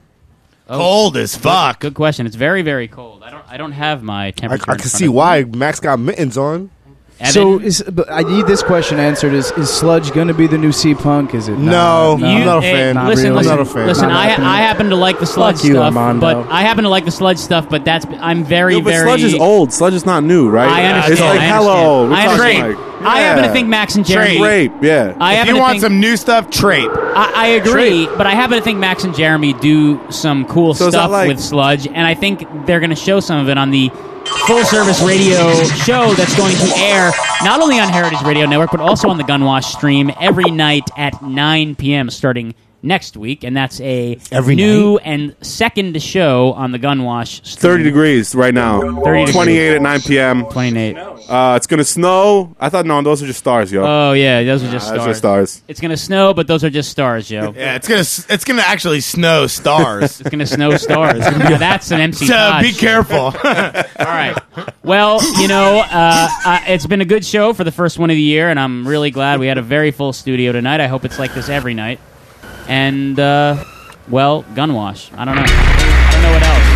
Oh, Cold as fuck. Good question. It's very, very cold. I don't. I don't have my I, temperature. I in can front see of me. why Max got mittens on. Evan? So is, but I need this question answered. Is is Sludge going to be the new C-Punk? Is it? No, not? I'm not a fan. Not listen, really. listen, I'm not a fan. listen. Not I happening. I happen to like the Sludge Fuck you, stuff, Armando. but I happen to like the Sludge stuff. But that's I'm very Yo, but very. Sludge is old. Sludge is not new, right? I understand. It's like I hello. understand. We're I talking understand. like- I happen to Yeah. think Max and Jeremy. Rape, yeah. I if happen you to want think, some new stuff, Trape. I, I agree, but I happen to think Max and Jeremy do some cool So is that stuff like- with Sludge, and I think they're going to show some of it on the full-service radio show that's going to air not only on Heritage Radio Network, but also on the Gunwash stream every night at nine p.m. starting next week, and that's a Every new night? and second show on the Gunwash stream. thirty degrees right now. thirty degrees. twenty-eight at nine p.m. twenty-eight. Uh, it's going to snow. I thought, no, those are just stars, yo. Oh, yeah, those are just Nah, stars. That's just stars. It's going to snow, but those are just stars, Joe. Yeah, it's gonna s- it's gonna actually snow stars. It's going to snow stars. Now, that's an M C So Todd be show. careful. All right. Well, you know, uh, uh, it's been a good show for the first one of the year, and I'm really glad we had a very full studio tonight. I hope it's like this every night. And, uh, well, Gunwash. I don't know. I don't know what else,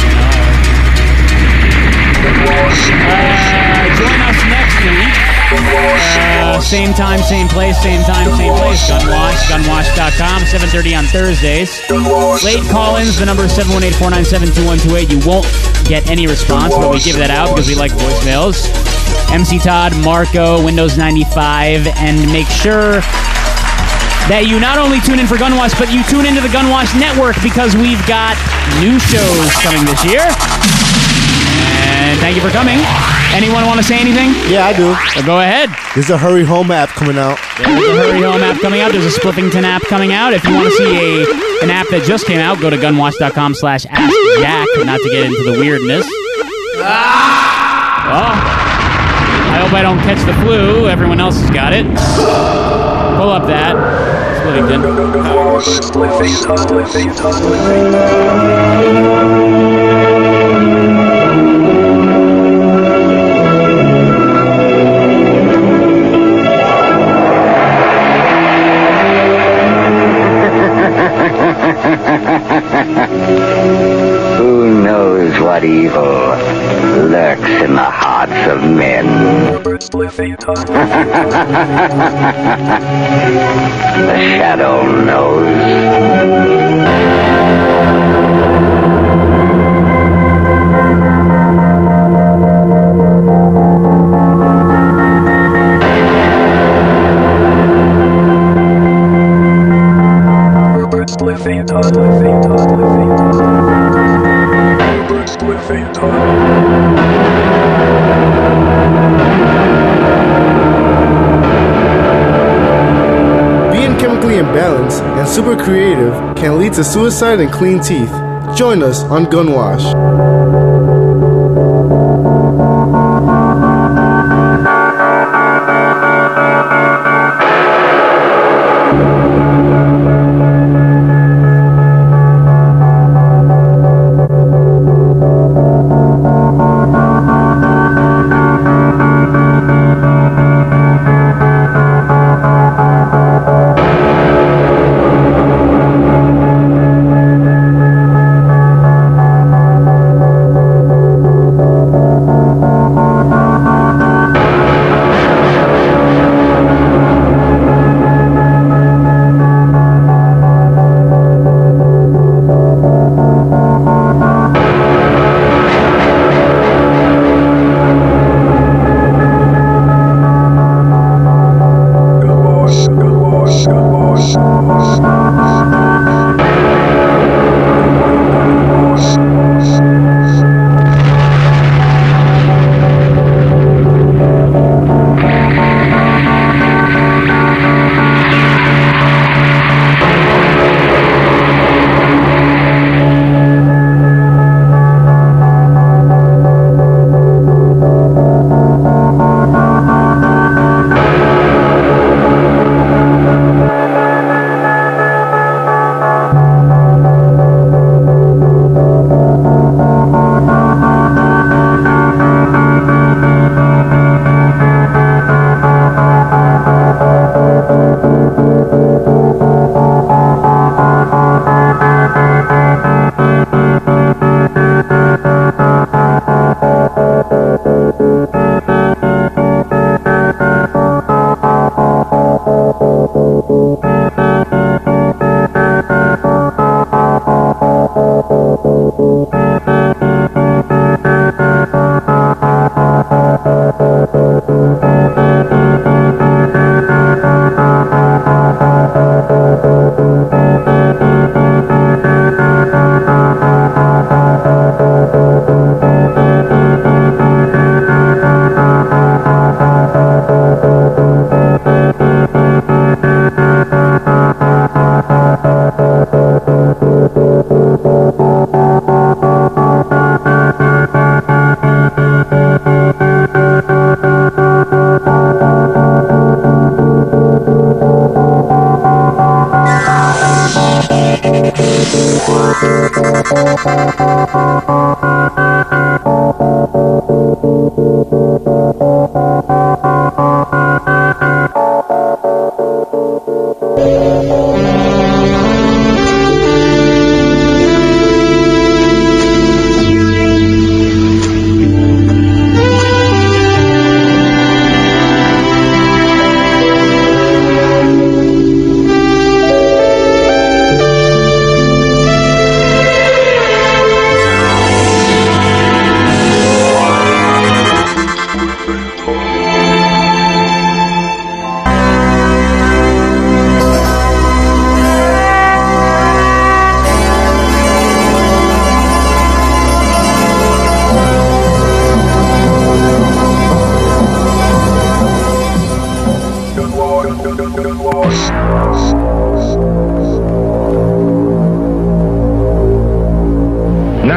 you know. Uh, join us next week. Uh, same time, same place, same time, same place. Gunwash, gunwash dot com, seven thirty on Thursdays. Late call-ins, the number is seven one eight, four nine seven, two one two eight. You won't get any response, but we give that out because we like voicemails. M C Todd, Marco, Windows ninety-five, and make sure that you not only tune in for Gunwash, but you tune into the Gunwash Network because we've got new shows coming this year. And thank you for coming. Anyone want to say anything? Yeah, I do. So go ahead. There's a Hurry Home app coming out. There's a Hurry Home app coming out. There's a Spliffington app coming out. If you want to see a an app that just came out, go to gunwash dot com slash ask Jack, not to get into the weirdness. Well, I hope I don't catch the flu. Everyone else has got it. Pull up that. Spliffington. Who knows what evil lurks in the hearts of men? The shadow Being chemically imbalanced and super creative can lead to suicide and clean teeth. Join us on Gunwash.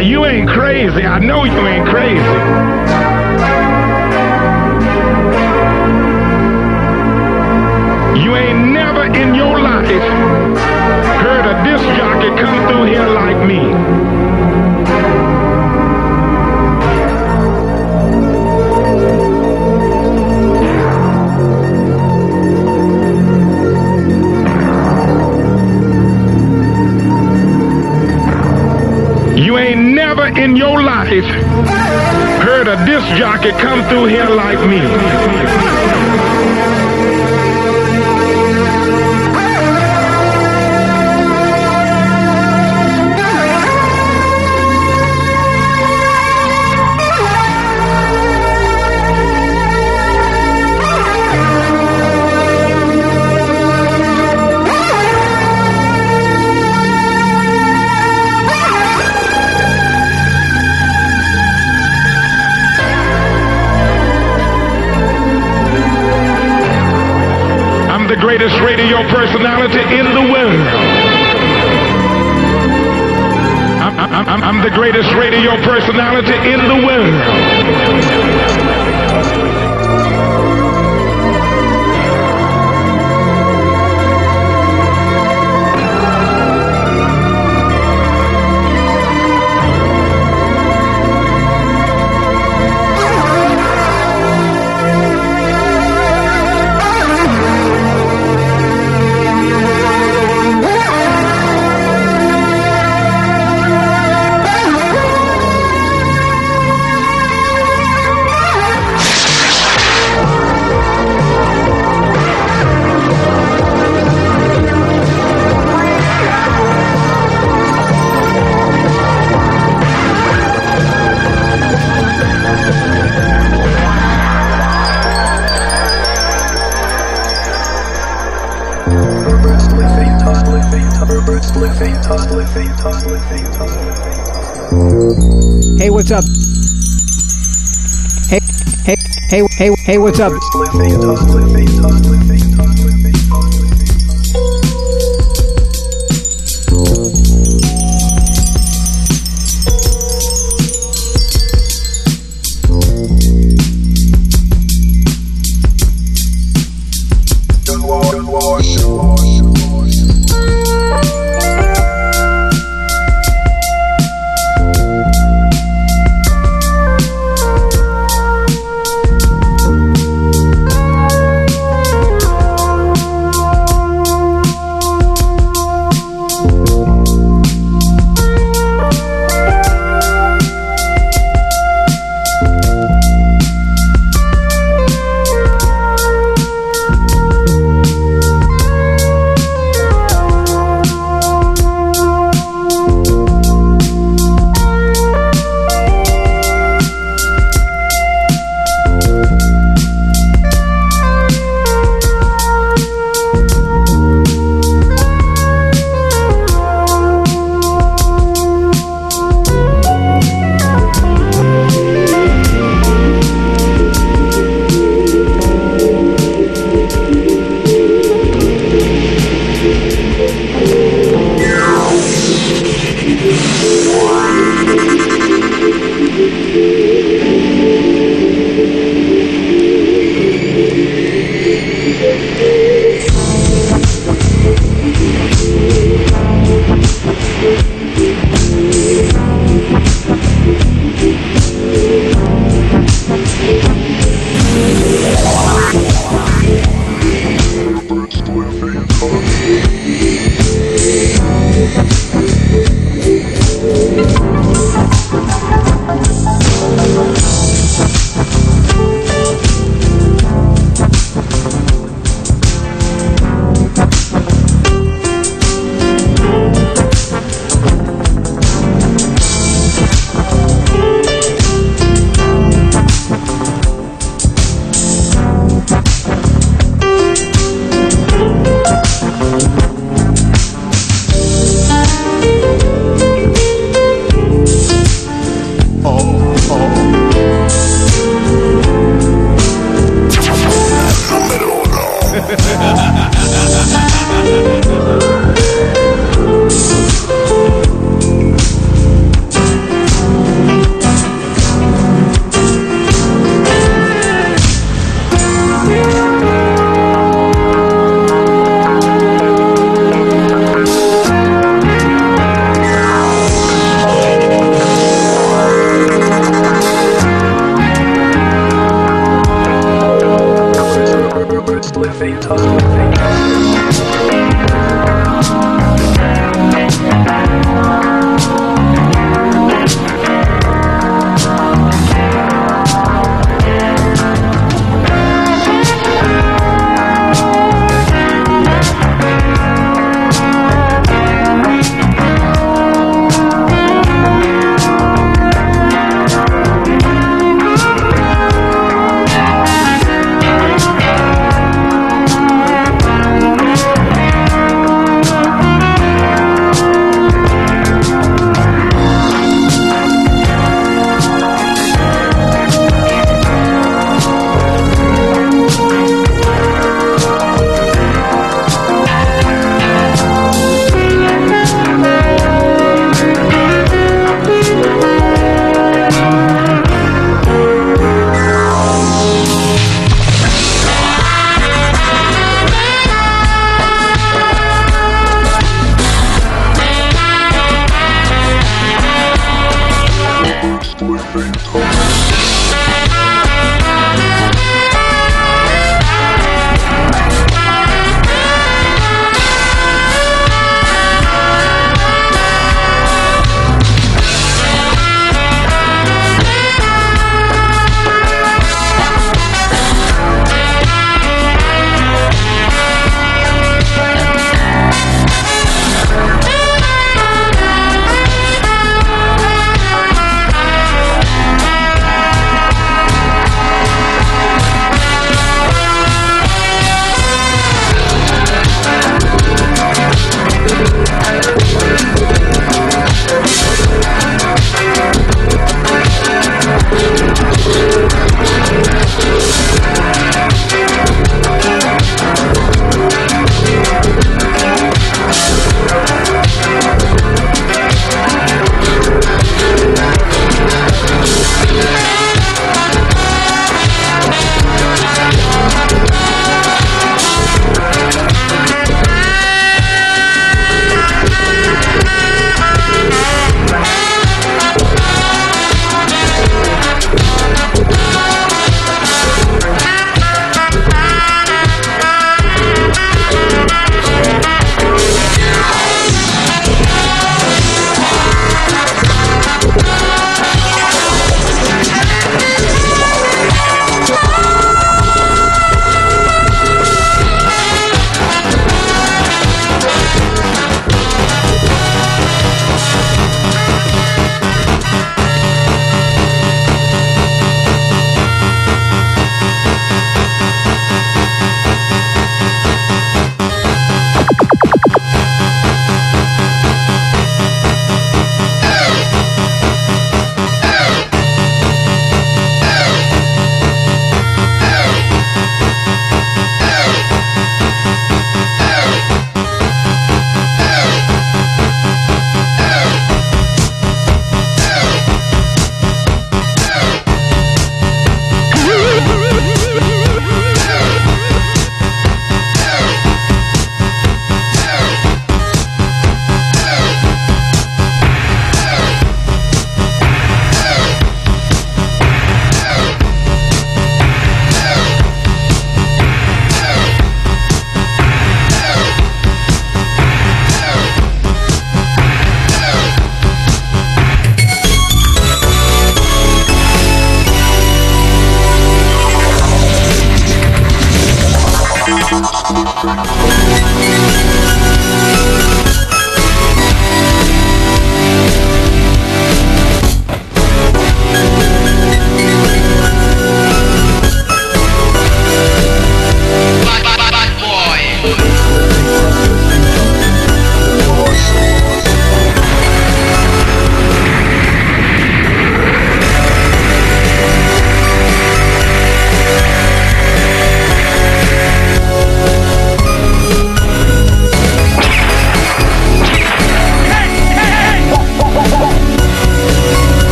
you ain't crazy. I know you ain't crazy. You ain't never in your life heard a disc jockey come through here like me. You ain't never in your life heard a disc jockey come through here like me. The greatest radio personality in the world. I'm, I'm, I'm the greatest radio personality in the world. Hey, what's up? Hey, hey, hey, hey, hey, what's up?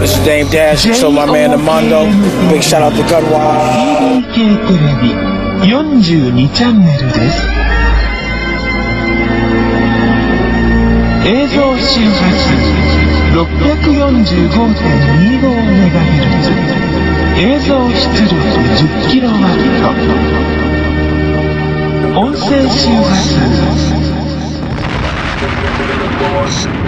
This is Dame Dash, so my man Amondo. Big shout out to Gunwash. ティーディーケー テレビよんじゅうにチャンネルです。映像周波数 ろっぴゃくよんじゅうごてんにごメガヘルツ、 映像出力 じゅっキロワット、 音声周波数